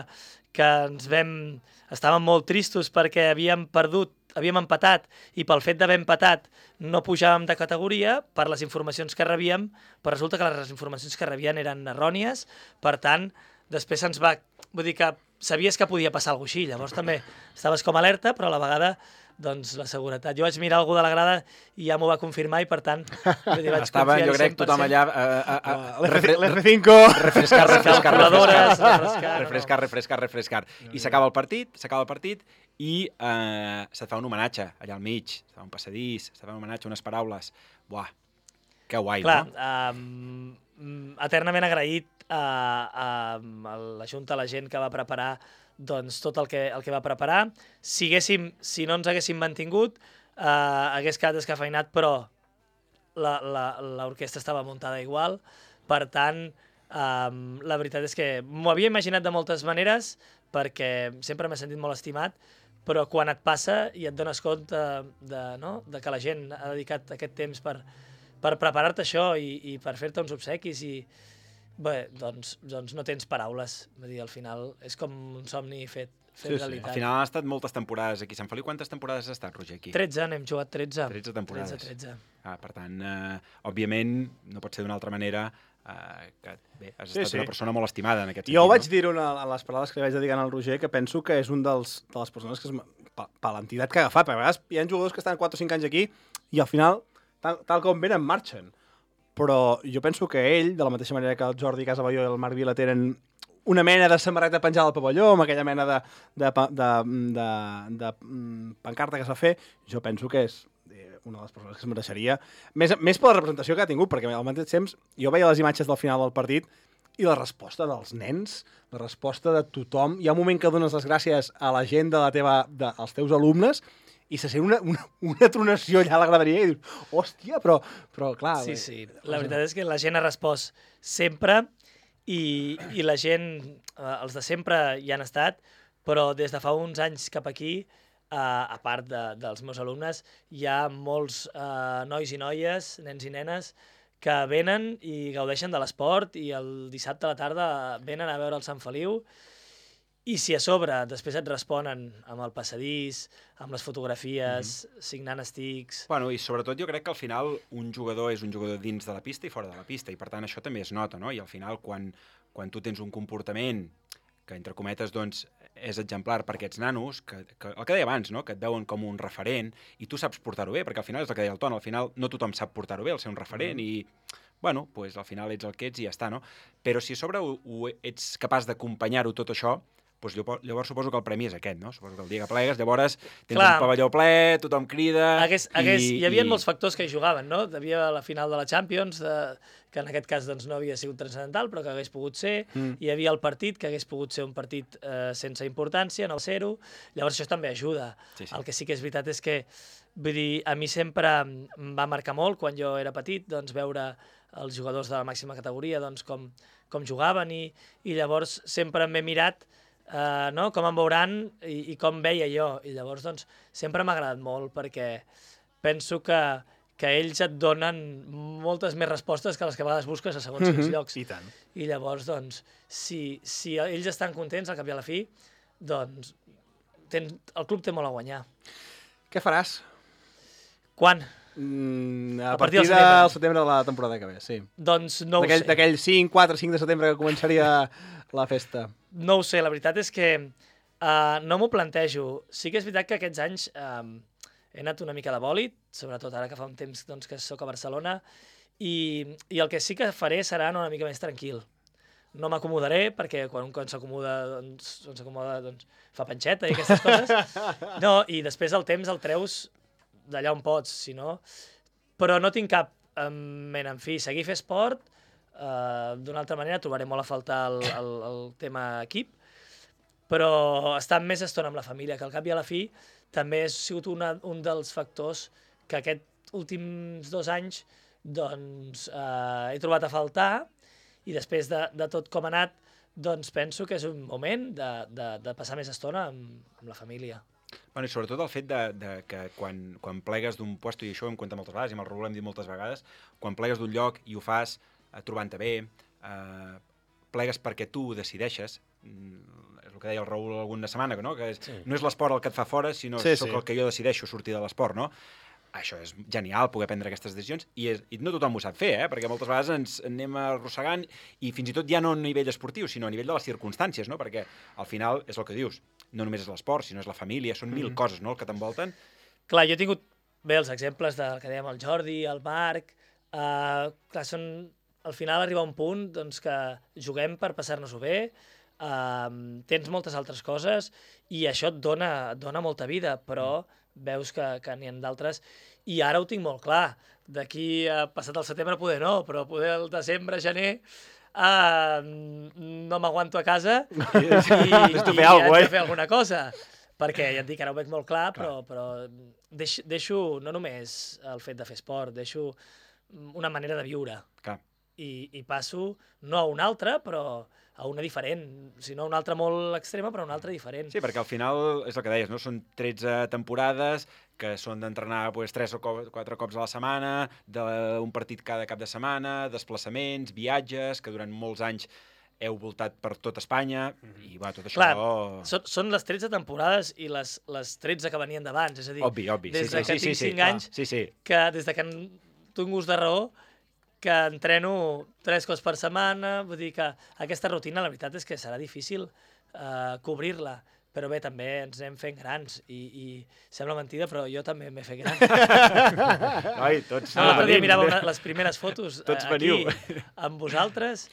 estàvem molt tristos perquè havíem empatat i pel fet d'haver empatat no pujàvem de categoria per les informacions que rebíem, però resulta que les informacions que rebien eren errònies, per tant, després se'ns va... Vull dir que sabies que podia passar alguna cosa així, llavors també estaves com alerta, però a la vegada doncs la seguretat. Jo vaig mirar algú de la grada i ja m'ho va confirmar i per tant vaig confiar-hi 100%. Jo crec tothom allà... L'F5... Refrescar. I s'acaba el partit i se't fa un homenatge allà al mig, se't fa un passadís, se't fa un homenatge, unes paraules. Buah, que guai, clar, no? Eternament agraït a la Junta, a la gent que va preparar doncs, tot el que va preparar. Si no ens haguéssim mantingut, hagués quedat descafeinat, però l'orquestra estava muntada igual. Per tant, la veritat és que m'ho havia imaginat de moltes maneres, perquè sempre m'he sentit molt estimat, però quan et passa i et dones compte de que la gent ha dedicat aquest temps per preparar-te això i per fer-te uns obsequis i Bé, doncs no tens paraules. Vull dir, al final és com un somni fet realitat. Al final han estat moltes temporades aquí a Sant Feliu. Quantes temporades has estat, Roger, aquí? 13, n'hem jugat 13. 13 temporades. 13. Per tant, òbviament, no pot ser d'una altra manera que bé, has estat una persona molt estimada en aquest sentit. Jo vaig dir-ho en les paraules que li vaig dedicar al Roger, que penso que és un de les persones que per l'entitat que ha agafat. Perquè a vegades hi ha jugadors que estan 4 o 5 anys aquí i al final, tal com venen, marxen. Però jo penso que ell, de la mateixa manera que el Jordi Casaballó i el Marc Vila tenen una mena de samarreta penjada al pavelló, amb aquella mena de pancarta que s'ha fet, jo penso que és una de les persones que es mereixeria, més per la representació que ha tingut, perquè al mateix temps jo veia les imatges del final del partit i la resposta dels nens, la resposta de tothom. Hi ha un moment que dones les gràcies a la gent dels teus alumnes i se sent una tronació allà a la graderia i dius, hòstia, però clar... Sí. La veritat és que la gent ha respost sempre i la gent, els de sempre hi han estat, però des de fa uns anys cap aquí, a part dels meus alumnes, hi ha molts nois i noies, nens i nenes, que venen i gaudeixen de l'esport i el dissabte a la tarda venen a veure el Sant Feliu i si a sobre després et responen amb el passadís, amb les fotografies, signant estics... Bueno, i sobretot jo crec que al final un jugador és un jugador dins de la pista i fora de la pista i per tant això també es nota, no? I al final quan tu tens un comportament que, entre cometes, doncs, és exemplar per aquests nanos, que el que deia abans, no? Que et veuen com un referent, i tu saps portar-ho bé, perquè al final és el que deia el Ton, al final no tothom sap portar-ho bé, el ser un referent, i, bueno, pues, al final ets el que ets i ja està, no? Però si a sobre ets capaç d'acompanyar-ho tot això, doncs llavors suposo que el premi és aquest, no? Suposo que el dia que plegues, llavors tens un pavelló ple, tothom crida... Hi havia molts factors que hi jugaven, no? Hi havia la final de la Champions, que en aquest cas doncs, no havia sigut transcendental, però que hagués pogut ser. Hi havia el partit, que hagués pogut ser un partit sense importància, no ser-ho. Llavors això també ajuda. Sí. El que sí que és veritat és que, vull dir, a mi sempre em va marcar molt, quan jo era petit, doncs, veure els jugadors de la màxima categoria doncs, com jugaven i llavors sempre m'he mirat no? Com em veuran i com veia jo. I llavors doncs, sempre m'ha agradat molt perquè penso que ells et donen moltes més respostes que les que a vegades busques a segons quins llocs. I tant. I llavors, doncs, si ells estan contents al cap i a la fi, doncs el club té molt a guanyar. Què faràs? Quan? A partir del setembre de la temporada que ve, sí. Doncs no ho sé. D'aquell 4 o 5 de setembre que començaria la festa. No ho sé, la veritat és que no m'ho plantejo. Sí que és veritat que aquests anys he anat una mica de bòlit, sobretot ara que fa un temps doncs, que soc a Barcelona, i el que sí que faré serà anar una mica més tranquil. No m'acomodaré, perquè quan s'acomoda doncs, fa panxeta i aquestes coses. No, i després el temps el treus d'allà on pots, si no... Però no tinc cap mena, en fi, seguir fer esport, d'una altra manera trobaré molt a faltar el tema equip, però estar més estona amb la família, que al cap i a la fi també ha sigut un dels factors que aquests últims 2 anys doncs, he trobat a faltar, i després de tot com ha anat, doncs penso que és un moment de passar més estona amb la família. Bueno, i sobretot el fet que quan plegues d'un puesto, i això ho hem contat moltes vegades, i amb el Raül ho hem dit moltes vegades, quan plegues d'un lloc i ho fas trobant-te bé, plegues perquè tu ho decideixes, és el que deia el Raül alguna setmana, no? Que no és l'esport el que et fa fora, sinó soc el que jo decideixo sortir de l'esport, no? Això és genial, poder prendre aquestes decisions, i no tothom ho sap fer, perquè moltes vegades ens anem arrossegant, i fins i tot ja no a nivell esportiu, sinó a nivell de les circumstàncies, no? Perquè al final és el que dius, no només és l'esport, sinó és la família, són 1000 coses, no?, el que t'envolten. Clar, jo he tingut bé els exemples del que dèiem el Jordi, el Marc, clar, al final arriba un punt doncs, que juguem per passar-nos-ho bé, tens moltes altres coses i això et dona molta vida, però veus que n'hi ha d'altres, i ara ho tinc molt clar. D'aquí passat el setembre poder no, però poder el desembre, gener, no m'aguanto a casa i haig de fer alguna cosa. Perquè ja et dic, ara ho veig molt clar, però deixo no només el fet de fer esport, deixo una manera de viure. I passo no a una altra, però a una diferent, si no una altra molt extrema, però una altra diferent. Sí, perquè al final és el que deies, no? Són 13 temporades que són d'entrenar 3 o 4 cops a la setmana, d'un partit cada cap de setmana, desplaçaments, viatges, que durant molts anys heu voltat per tot Espanya, i tot això... Clar, són les 13 temporades i les 13 que venien d'abans, és a dir, obvi, des que tinc 5 anys, que des de que tinc ús de raó, que entreno 3 cops per setmana, vull dir que aquesta rutina la veritat és que serà difícil cobrir-la, però bé, també ens anem fent grans i sembla mentida, però jo també m'he fet gran. Noi, tots l'altre dia mirava les primeres fotos aquí amb vosaltres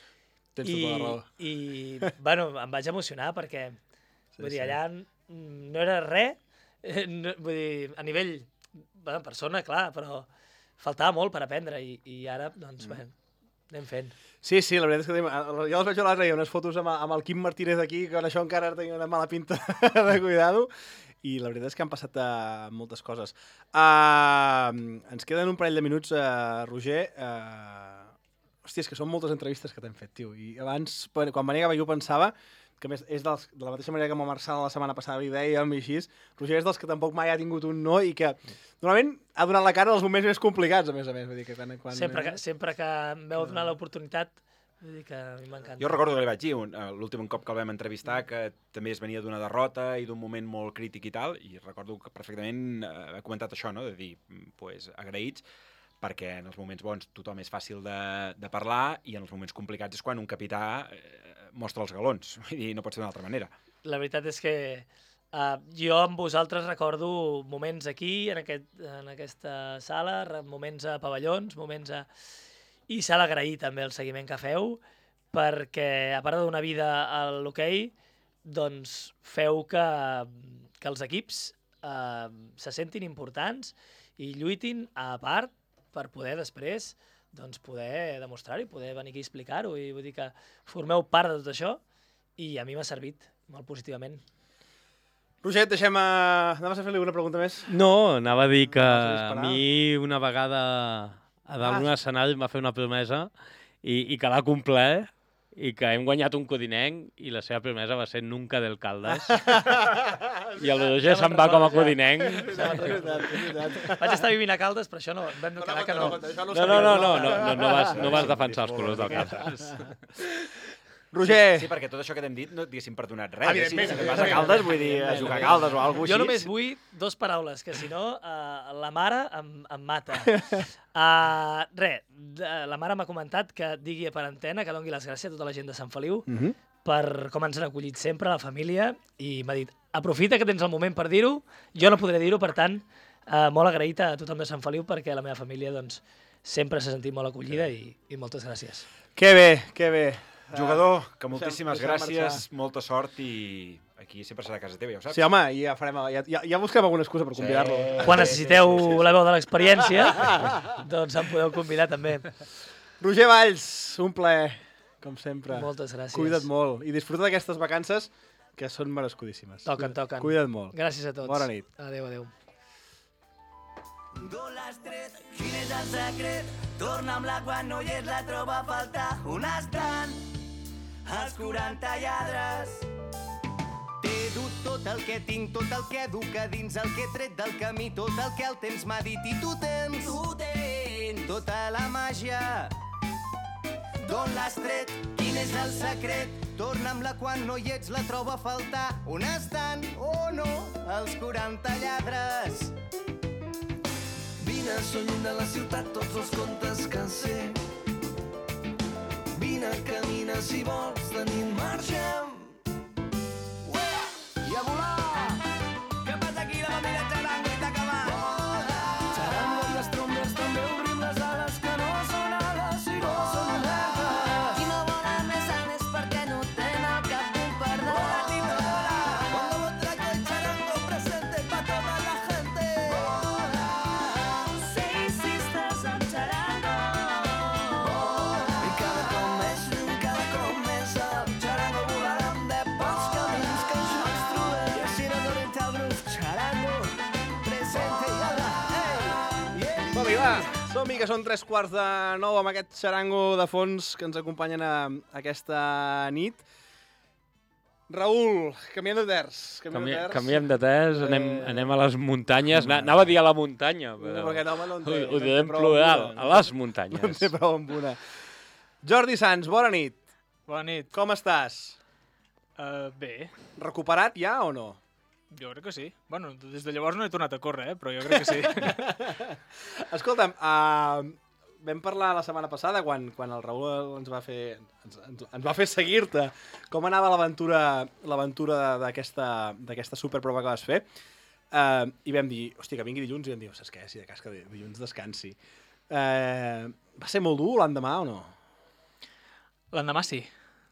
i bueno, em vaig emocionar perquè vull dir, allà no era res, vull dir, a nivell persona, clar, però faltava molt per aprendre i ara, doncs, bé, anem fent. Sí, la veritat és que jo els veig a l'altre dia unes fotos amb el Quim Martínez aquí, que això encara tenia una mala pinta de cuidado, i la veritat és que han passat moltes coses. Ens queden un parell de minuts, Roger. Hòstia, és que són moltes entrevistes que t'hem fet, tio. I abans, quan venia jo pensava que més és de la mateixa manera que amb el Marçal la setmana passada li dèiem i així, Roger és dels que tampoc mai ha tingut un no i que normalment ha donat la cara als moments més complicats, a més. Vull dir que sempre que em veu donar l'oportunitat, vull dir que a mi m'encanta. Jo recordo que li vaig dir, l'últim cop que el vam entrevistar, que també es venia d'una derrota i d'un moment molt crític i tal, i recordo que perfectament ha comentat això, no? De dir, agraïts, perquè en els moments bons tothom és fàcil de parlar i en els moments complicats és quan un capità mostra els galons. Vull dir, no pot ser d'una altra manera. La veritat és que jo amb vosaltres recordo moments aquí, en aquesta sala, moments a pavellons, i s'ha d'agrair també el seguiment que feu, perquè a part de donar vida a l'hoquei, doncs feu que els equips se sentin importants i lluitin a part per poder després poder demostrar-ho i poder venir aquí a explicar-ho. I vull dir que formeu part de tot això i a mi m'ha servit molt positivament. Roger, anaves a fer-li una pregunta més? No, anava a dir que a mi una vegada a dalt d'un escenari em va fer una promesa i que l'ha complert i que hem guanyat un codinenc i la seva promesa va ser Nunca del Caldes. I el Roger se'n va com a codinenc. Vaig estar vivint a Caldes, però això no, vam quedar que no. No vas defensar els colors del Caldes. Roger! Sí, perquè tot això que t'hem dit no t'haguéssim perdonat res. Evidentment. Si vas a Caldes, vull dir, a jugar a Caldes o alguna cosa així. Jo només vull 2 paraules, que si no, la mare em mata. La mare m'ha comentat que digui per antena que doni les gràcies a tota la gent de Sant Feliu per com ens han acollit sempre, la família, i m'ha dit, aprofita que tens el moment per dir-ho, jo no podré dir-ho, per tant, molt agraït a tothom de Sant Feliu perquè la meva família sempre s'ha sentit molt acollida i moltes gràcies. Que bé. Jugador, que moltíssimes gràcies, molta sort i aquí sempre serà a casa teva, ja ho saps. Sí, home, ja buscarem alguna excusa per convidar-lo. Quan necessiteu la veu de l'experiència, doncs em podeu convidar també. Roger Valls, un plaer, com sempre. Moltes gràcies. Cuida't molt i disfruta d'aquestes vacances que són merescudíssimes. Toquen. Cuida't molt. Gràcies a tots. Bona nit. Adéu. D'on l'has tret? Quin és el secret? Torna-me-la quan no hi és, la troba a faltar. On estan els 40 lladres? T'he dut tot el que tinc, tot el que duc a dins, el que he tret del camí, tot el que el temps m'ha dit i tu tens tota la màgia. D'on l'has tret? Quin és el secret? Torna-me-la quan no hi ets, la troba a faltar. On estan, no, els 40 lladres? Vine, són lluny de la ciutat tots els contes que sé. Vine, camina si vols, de nit marxem. I a volar! Què passa aquí, la família Charango i t'acabat? Charango amb les trombes també obrim les ales que no són ales i no són obertes. Qui no vola més ales perquè no ten el cap d'un perdó. Vola, Tito, vola! Cuando lo traigo el charango presente pa' toda la gente. Vola! Seis sisters amb charango. Vola! I cada cop més el charango volarem de pels camins que jo ens trobem. I així no oriental grup charango presente i ara, ei! Som-hi, va! Som-hi, que són 8:45 amb aquest xarango de fons que ens acompanyen aquesta nit. Raül, canviem de terç. Canviem de terç, anem a les muntanyes. Anava a dir a la muntanya, però ho direm plural, a les muntanyes. No en té prou amb una. Jordi Sans, bona nit. Bona nit. Com estàs? Bé. Recuperat ja o no? Jo crec que sí. Bueno, des de llavors no he tornat a córrer, però jo crec que sí. Escolta'm, vam parlar la setmana passada quan el Raül ens va fer seguir-te com anava l'aventura d'aquesta superprova que vas fer, i vam dir, hòstia, que vingui dilluns, i vam dir, saps què, si de cas que dilluns descansi. Va ser molt dur l'endemà o no? L'endemà sí.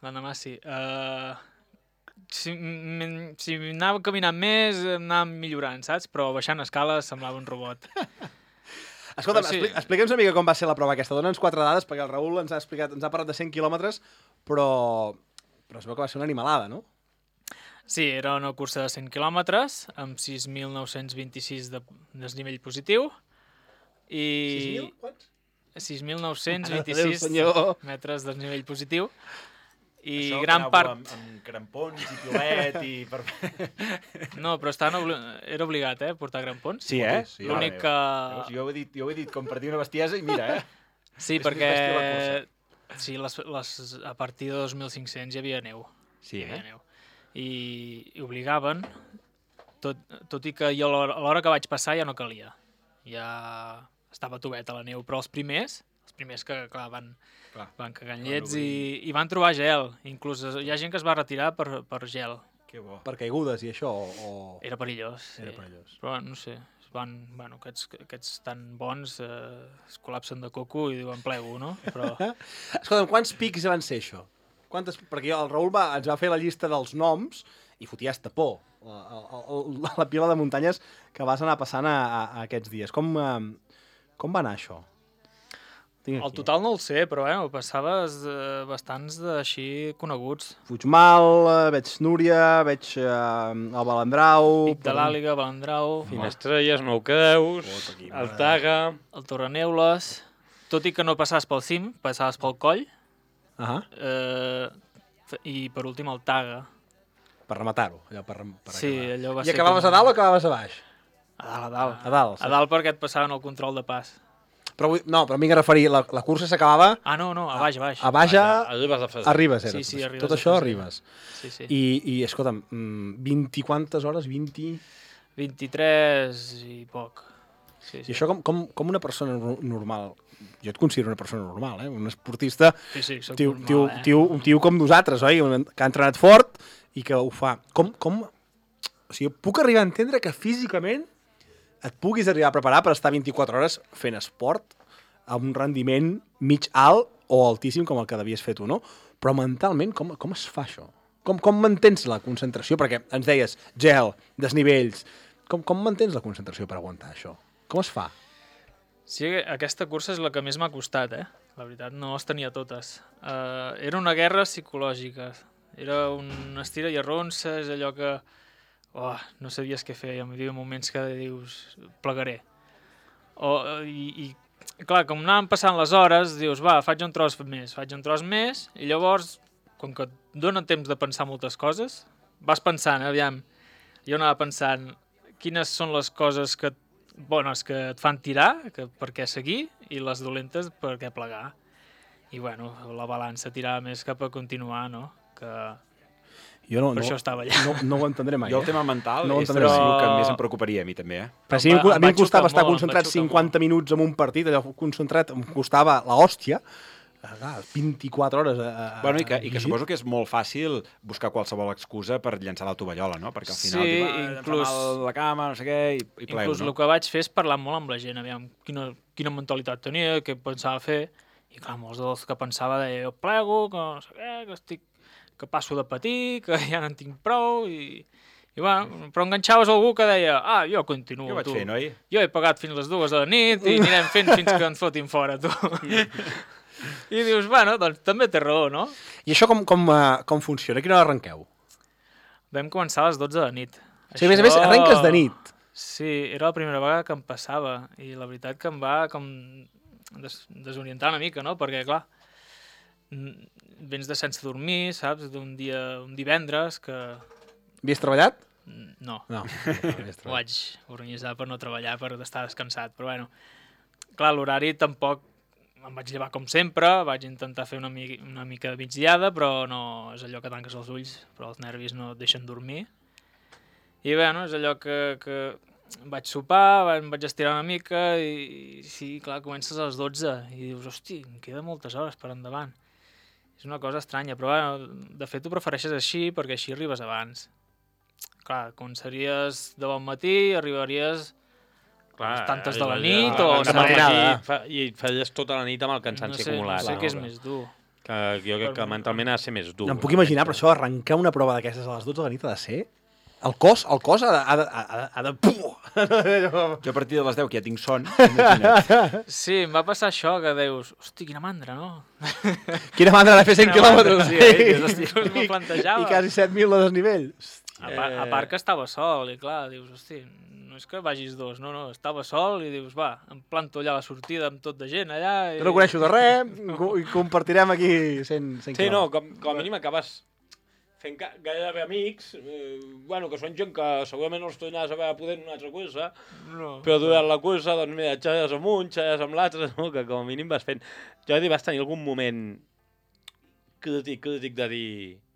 Si anava caminant més, anàvem millorant, saps? Però baixant escales semblava un robot. Escolta'm, sí. Explica'ns una mica com va ser la prova aquesta. Dona'ns 4 dades, perquè el Raül ens ha parlat de 100 quilòmetres, però es veu que va ser una animalada, no? Sí, era una cursa de 100 quilòmetres, amb 6.926 de desnivell positiu. 6.000? Quants? 6.926 metres de desnivell positiu. I això gran part... amb crampons i piolet i... No, però era obligat, portar crampons. Sí, Sí, l'únic que... Jo ho he dit com per dir una bestiesa i mira, Sí, perquè sí, a partir de 2.500 hi havia neu. Sí, I obligaven, tot i que jo a l'hora que vaig passar ja no calia. Ja estava tubeta la neu, però els primers que, clar, van cagant llets i van trobar gel. Inclús hi ha gent que es va retirar per gel. Que bo. Per caigudes i això? Era perillós, sí. Era perillós. Però no sé, aquests tan bons es col·lapsen de coco i diuen plego, no? Però... Escolta'm, quants pics van ser això? Perquè el Raül ens va fer la llista dels noms i foties tapó, la pila de muntanyes que vas anar passant aquests dies. Com va anar això? El total no el sé, però passaves bastants d'així coneguts. Puigmal, veig Núria, veig el Balandrau... Pic de l'Àliga, Balandrau... Finestrelles, Nou Creus, el Taga... El Torreneules... Tot i que no passaves pel cim, passaves pel coll. I per últim el Taga. Per rematar-ho. Sí, allò va ser... I acabaves a dalt o acabaves a baix? A dalt. A dalt perquè et passaven el control de pas. Però m'hi he referit, la cursa s'acabava... No, a baix. A baix a Ribes, era. Sí, a Ribes. Tot això a Ribes. Sí. I escolta'm, 20 quantes hores? 20... 23 i poc. Sí. I això com una persona normal... Jo et considero una persona normal, un esportista... Sí, soc normal, un tio com nosaltres, oi? Que ha entrenat fort i que ho fa. O sigui, puc arribar a entendre que físicament et puguis arribar a preparar per estar 24 hores fent esport a un rendiment mig alt o altíssim com el que devies fer tu, no? Però mentalment, com es fa això? Com mantens la concentració? Perquè ens deies gel, desnivells... Com mantens la concentració per aguantar això? Com es fa? Sí, aquesta cursa és la que més m'ha costat, La veritat, no les tenia totes. Era una guerra psicològica. Era un estira i arronsa, és allò que... no sabies què fer, hi havia moments que dius, plegaré. I clar, com anaven passant les hores, dius, faig un tros més, i llavors, com que et dona temps de pensar moltes coses, vas pensant, aviam, jo anava pensant quines són les coses bones que et fan tirar, per què seguir, i les dolentes per què plegar. I la balança tirava més cap a continuar, no? Per això estava allà. No ho entendré mai. Jo el tema mental és el que més em preocuparia a mi també. A mi em costava estar concentrat 50 minuts en un partit, allò concentrat em costava l'hòstia, 24 hores I que suposo que és molt fàcil buscar qualsevol excusa per llançar l'autovallola, no? Perquè al final inclús la cama, no sé què, i plego, inclús el que vaig fer és parlar molt amb la gent, aviam quina mentalitat tenia, què pensava fer, i clar, molts dels que pensava deia, jo plego, que no sé què, que passo de patir, que ja no en tinc prou, però enganxaves algú que deia, jo continuo, jo vaig fer, noi? Jo he pagat fins les 2 de la nit i anirem fent fins que ens fotin fora, tu. I dius, doncs també té raó, no? I això com funciona? A quina hora arrenqueu? Vam començar a les 12 de la nit. Sí, a més, arrenques de nit. Sí, era la primera vegada que em passava, i la veritat que em va com desorientar una mica, no? Perquè, clar, vens de sense dormir, saps? Un divendres que... Havies treballat? No. No. Ho vaig organitzar per no treballar, per estar descansat. Però, bueno, clar, l'horari tampoc... Em vaig llevar com sempre, vaig intentar fer una mica de migdiada, però no és allò que tanques els ulls, però els nervis no et deixen dormir. I, bueno, és allò que vaig sopar, em vaig estirar una mica i sí, clar, comences a les 12 i dius, hosti, em queda moltes hores per endavant. És una cosa estranya, però bueno, de fet ho prefereixes així perquè així arribes abans. Clar, començaries de bon matí, arribaries tantes de la nit o... I feies tota la nit amb el cansanci acumulat. No sé què és més dur. Que jo crec que mentalment ha de ser més dur. No em puc imaginar, però això, arrencar una prova d'aquestes a les 12 de la nit ha de ser... El cos ha de... Jo a partir de les 10, que ja tinc son... Sí, em va passar això, que dius, hosti, quina mandra, no? Quina mandra de fer 100 quilòmetres. Sí, m'ho plantejava. I quasi 7.000 de desnivell. A part que estava sol, i clar, dius, hosti, no és que vagis dos, no, estava sol i dius, va, em planto allà a la sortida amb tot de gent allà... Jo no coneixo de res i compartirem aquí 100 quilòmetres. Sí, no, com a mínim acabes fent gairebé amics, bueno, que són gent que segurament no els tornaràs a veure poder una altra cursa, però durant la cursa, doncs mira, xalles amb un, xalles amb l'altre, no? Que com a mínim vas fent... Jordi, vas tenir algun moment crític de dir...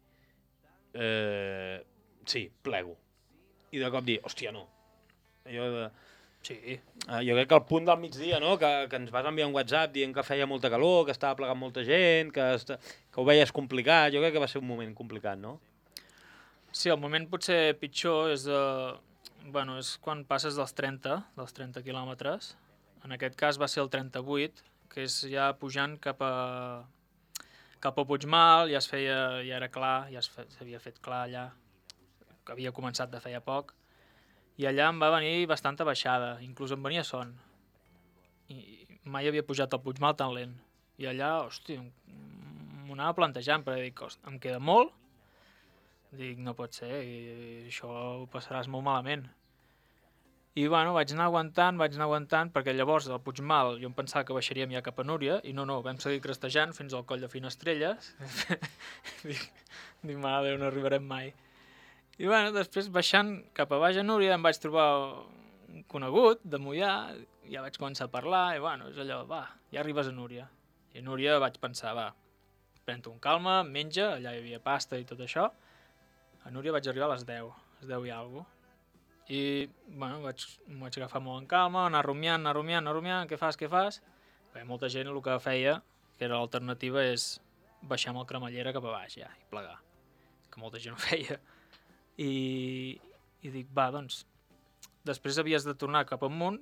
Sí, plego. I de cop dir, hòstia, no. Sí. Jo crec que al punt del migdia, no? Que ens vas enviar un WhatsApp dient que feia molta calor, que estava plegant molta gent, que ho veies complicat. Jo crec que va ser un moment complicat, no? Sí, el moment potser pitjor és, és quan passes dels 30 quilòmetres. En aquest cas va ser el 38, que és ja pujant cap a Puigmal, ja era clar, ja s'havia fet clar allà, que havia començat de feia poc. I allà em va venir bastanta baixada, inclús em venia son. I mai havia pujat al Puigmal tan lent. I allà, hosti, m'ho anava plantejant, perquè dic, em queda molt. Dic, no pot ser, i això ho passaràs molt malament. I bueno, vaig anar aguantant, perquè llavors al Puigmal jo em pensava que baixaríem ja cap a Núria, i no, vam seguir crestejant fins al coll de Finestrelles. Dic, mare Déu, no arribarem mai. I bueno, després baixant cap a baix a Núria em vaig trobar un conegut de Moià, ja vaig començar a parlar i bueno, és allò, va, ja arribes a Núria. I a Núria vaig pensar, va, pren-t'ho amb calma, menja, allà hi havia pasta i tot això. A Núria vaig arribar a les 10 i alguna cosa. I bueno, m'ho vaig agafar molt en calma, anar rumiant, què fas? Perquè molta gent el que feia, que era l'alternativa, és baixar amb el cremallera cap a baix ja, i plegar, que molta gent ho feia. I dic, va, doncs, després havies de tornar cap amunt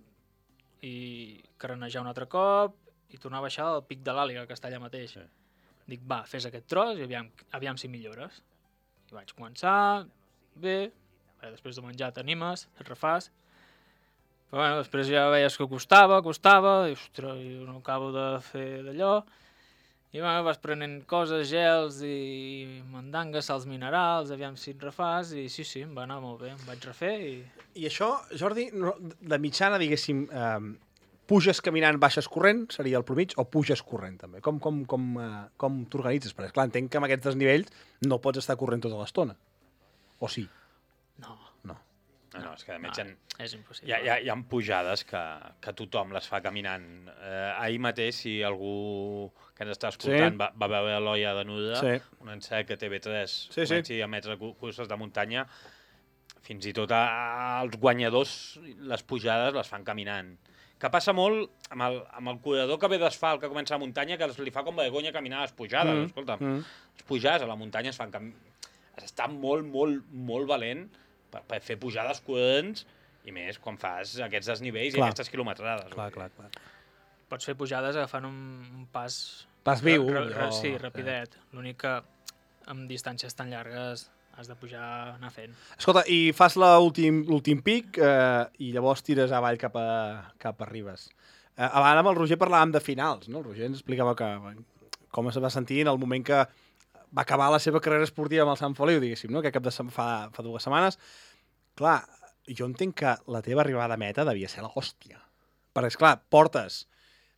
i carenejar un altre cop i tornar a baixar al pic de l'Àliga, que està allà mateix. Sí. Dic, va, fes aquest tros i aviam si millores. I vaig començar, bé, després de menjar t'animes, et refàs, però bueno, després ja veies que costava, i ostres, jo no acabo de fer d'allò. I bueno, vas prenent coses, gels i mandangues, sals minerals, aviam si et refàs, i sí, em va anar molt bé, em vaig refer i... I això, Jordi, de mitjana, diguéssim, puges caminant, baixes corrent, seria el promig, o puges corrent, també? Com t'organitzes? Perquè, clar, entenc que amb aquests desnivells no pots estar corrent tota l'estona. O sí? No. No, és que a més és impossible. Hi ha pujades que tothom les fa caminant. Ahir mateix, si algú que ens està escoltant va veure l'Olla de Nuda, un encert que TV3 comenci a emetre curses de muntanya, fins i tot els guanyadors les pujades les fan caminant. Que passa molt amb el corredor que ve d'asfalt, que comença a la muntanya, que li fa com vergonya caminar a les pujades. Escolta'm, les pujades a la muntanya es fan has d'estar molt, molt, molt valent per fer pujades corrents, i més quan fas aquests desnivells i aquestes quilometrades. Clar. Pots fer pujades agafant un pas... Pas viu. Sí, rapidet. L'únic que amb distàncies tan llargues has de pujar, anar fent. Escolta, i fas l'últim pic i llavors tires avall cap a Ribes. Abans amb el Roger parlàvem de finals, no? El Roger ens explicava com es va sentir en el moment que va acabar la seva carrera esportiva amb el Sant Feliu, diguéssim, no? Que fa 2 setmanes. Clar, jo entenc que la teva arribada a meta devia ser l'hòstia. Perquè, esclar, portes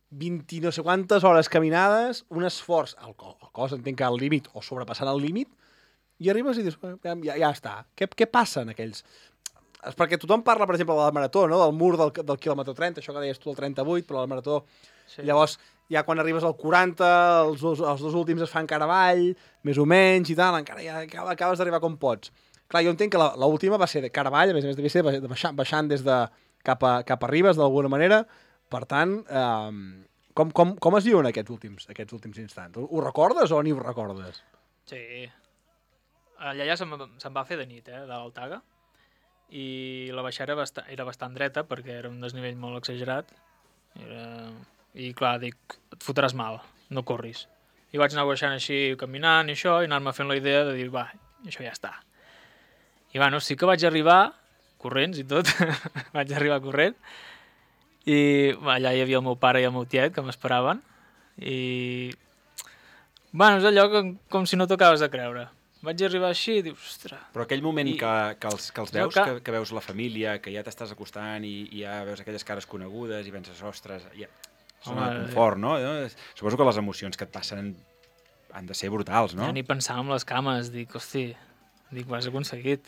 20 no sé quantes hores caminades, un esforç, el cos entenc que al límit o sobrepassant el límit, i arribes i dius, ja està. Què passa en aquells? És perquè tothom parla, per exemple, de la marató, no? Del mur del quilòmetre 30, això que deies tu, el 38, però la marató... Sí. Llavors, ja quan arribes al 40, els dos últims es fan encara avall, més o menys i tal, encara ja acabes d'arribar com pots. Clar, jo entenc que l'última va ser de cara avall, a més devia ser baixant des de cap a Ribes, d'alguna manera. Per tant, com es viuen aquests últims instants? Ho recordes o ni ho recordes? Sí. Allà ja se'n va fer de nit, de l'Altaga, i la baixada era bastant dreta perquè era un desnivell molt exagerat. I clar, dic, et fotràs mal, no corris. I vaig anar baixant així, caminant i això, i anar-me fent la idea de dir, va, això ja està. I bueno, sí que vaig arribar, corrents i tot, vaig arribar corrent, i allà hi havia el meu pare i el meu tiet que m'esperaven, i bueno, és allò com si no t'acabes de creure. Vaig arribar així i dius, ostres... Però aquell moment que els veus, que veus la família, que ja t'estàs acostant i ja veus aquelles cares conegudes i penses, ostres, ja... Sona de confort, no? Suposo que les emocions que et passen han de ser brutals, no? Ja ni pensava en les cames, dic, hosti, ho has aconseguit.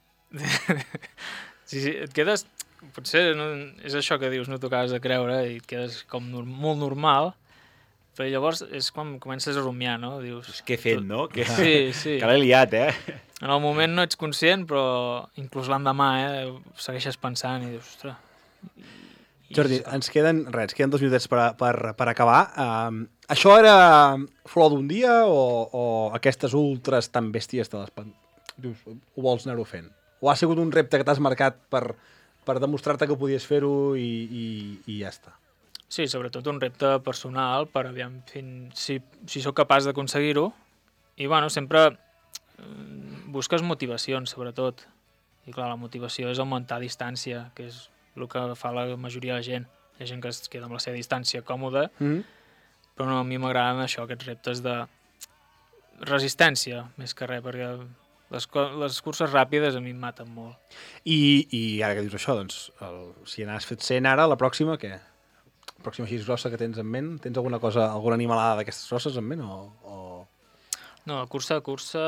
Sí, et quedes... Potser és això que dius, no t'ho acabes de creure i et quedes com molt normal, però llavors és quan comences a rumiar, no? Dius... Què he fet, no? Sí. Que l'he liat, En el moment no ets conscient, però inclús l'endemà, ho segueixes pensant i dius, ostres... Jordi, ens queden 2 minutets per acabar. Això era flor d'un dia o aquestes ultres tan bèsties dius, ho vols anar-ho fent? O ha sigut un repte que t'has marcat per demostrar-te que podies fer-ho i ja està? Sí, sobretot un repte personal per aviam si sóc capaç d'aconseguir-ho. I bueno, sempre busques motivacions, sobretot. I clar, la motivació és augmentar distància, que és el que fa la majoria de la gent. Hi ha gent que es queda amb la seva distància còmoda, però no, a mi m'agraden això, aquests reptes de resistència, més que res, perquè les curses ràpides a mi em maten molt. I ara que dius això, doncs, si n'has fet 100 ara, la pròxima, què? La pròxima així grossa que tens en ment? Tens alguna animalada d'aquestes grosses en ment? No, cursa,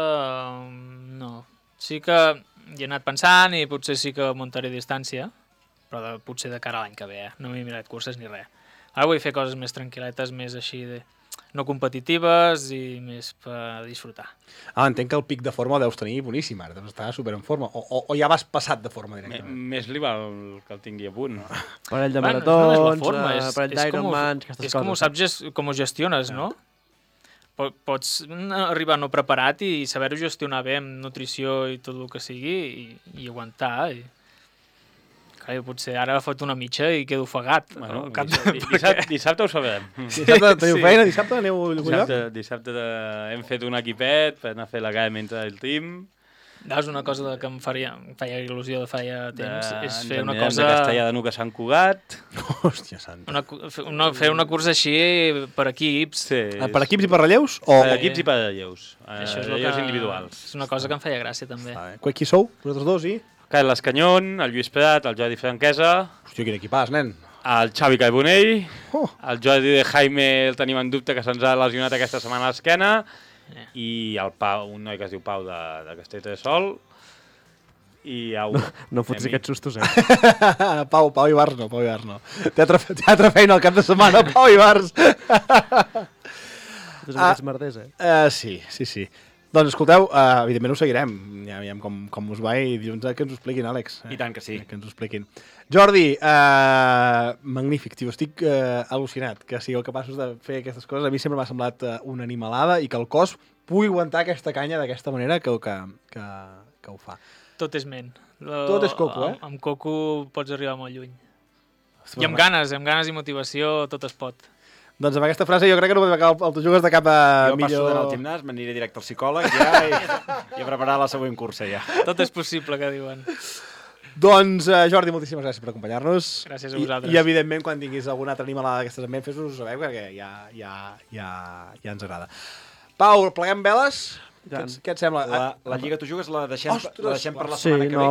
no. Sí que hi he anat pensant i potser sí que muntaré distància, però potser de cara a l'any que ve, no m'he mirat curses ni res. Ara vull fer coses més tranquil·letes, més així, no competitives i més per disfrutar. Entenc que el pic de forma deus tenir boníssim, ara deus estar super en forma, o ja vas passat de forma directament? Més li val que el tingui a punt. Parell de maratons, parell d'Ironmans, aquestes coses. És com ho saps, com ho gestiones, no? Pots arribar no preparat i saber-ho gestionar bé amb nutrició i tot el que sigui i aguantar. Clar, potser ara fot una mitja i quedo ofegat. Bueno, dissabte ho sabrem. Dissabte teniu feina? Dissabte aneu a algun lloc? Dissabte hem fet un equipet per anar a fer la gala mentre el team. És una cosa que em feia il·lusió de feia temps, és fer una cosa... De Castellà de Nuc a Sant Cugat. Hòstia santa. Fer una cursa així per equips. Sí. Per equips i per relleus? Per equips i per relleus. Relleus individuals. És una cosa que em feia gràcia, també. Qui sou? Vosaltres dos, i? Carles Canyón, el Lluís Prat, el Jordi Franquesa... Hòstia, quin equipàs, nen. El Xavi Carbonell, el Jordi de Jaime el tenim en dubte, que se'ns ha lesionat aquesta setmana a l'esquena, i el Pau, un noi que es diu Pau de Castellterçol, i no fots aquests sustos, Pau Ibars no. Teatre feina al cap de setmana, Pau Ibars. Tu aquests merders, Sí. Doncs escolteu, evidentment ho seguirem, ja veiem com us va i dilluns que ens ho expliquin, Àlex. I tant que sí. Que ens ho expliquin. Jordi, magnífic, tio, estic al·lucinat que sigueu capaços de fer aquestes coses. A mi sempre m'ha semblat una animalada i que el cos pugui aguantar aquesta canya d'aquesta manera que ho fa. Tot és ment. Tot és coco, Amb coco pots arribar molt lluny. I amb ganes i motivació tot es pot. Doncs amb aquesta frase jo crec que no podem acabar el jugues de cap a millor... Jo passo d'anar al gimnàs, m'aniré directe al psicòleg ja i a preparar la següent cursa ja. Tot és possible, que diuen. Doncs, Jordi, moltíssimes gràcies per acompanyar-nos. Gràcies a vosaltres. I evidentment, quan tinguis alguna altra animalada d'aquestes en ment, fes-ho saber, perquè ja ens agrada. Pau, pleguem veles? Què et sembla? La Lliga Tu Jugues la deixem per la setmana que ve.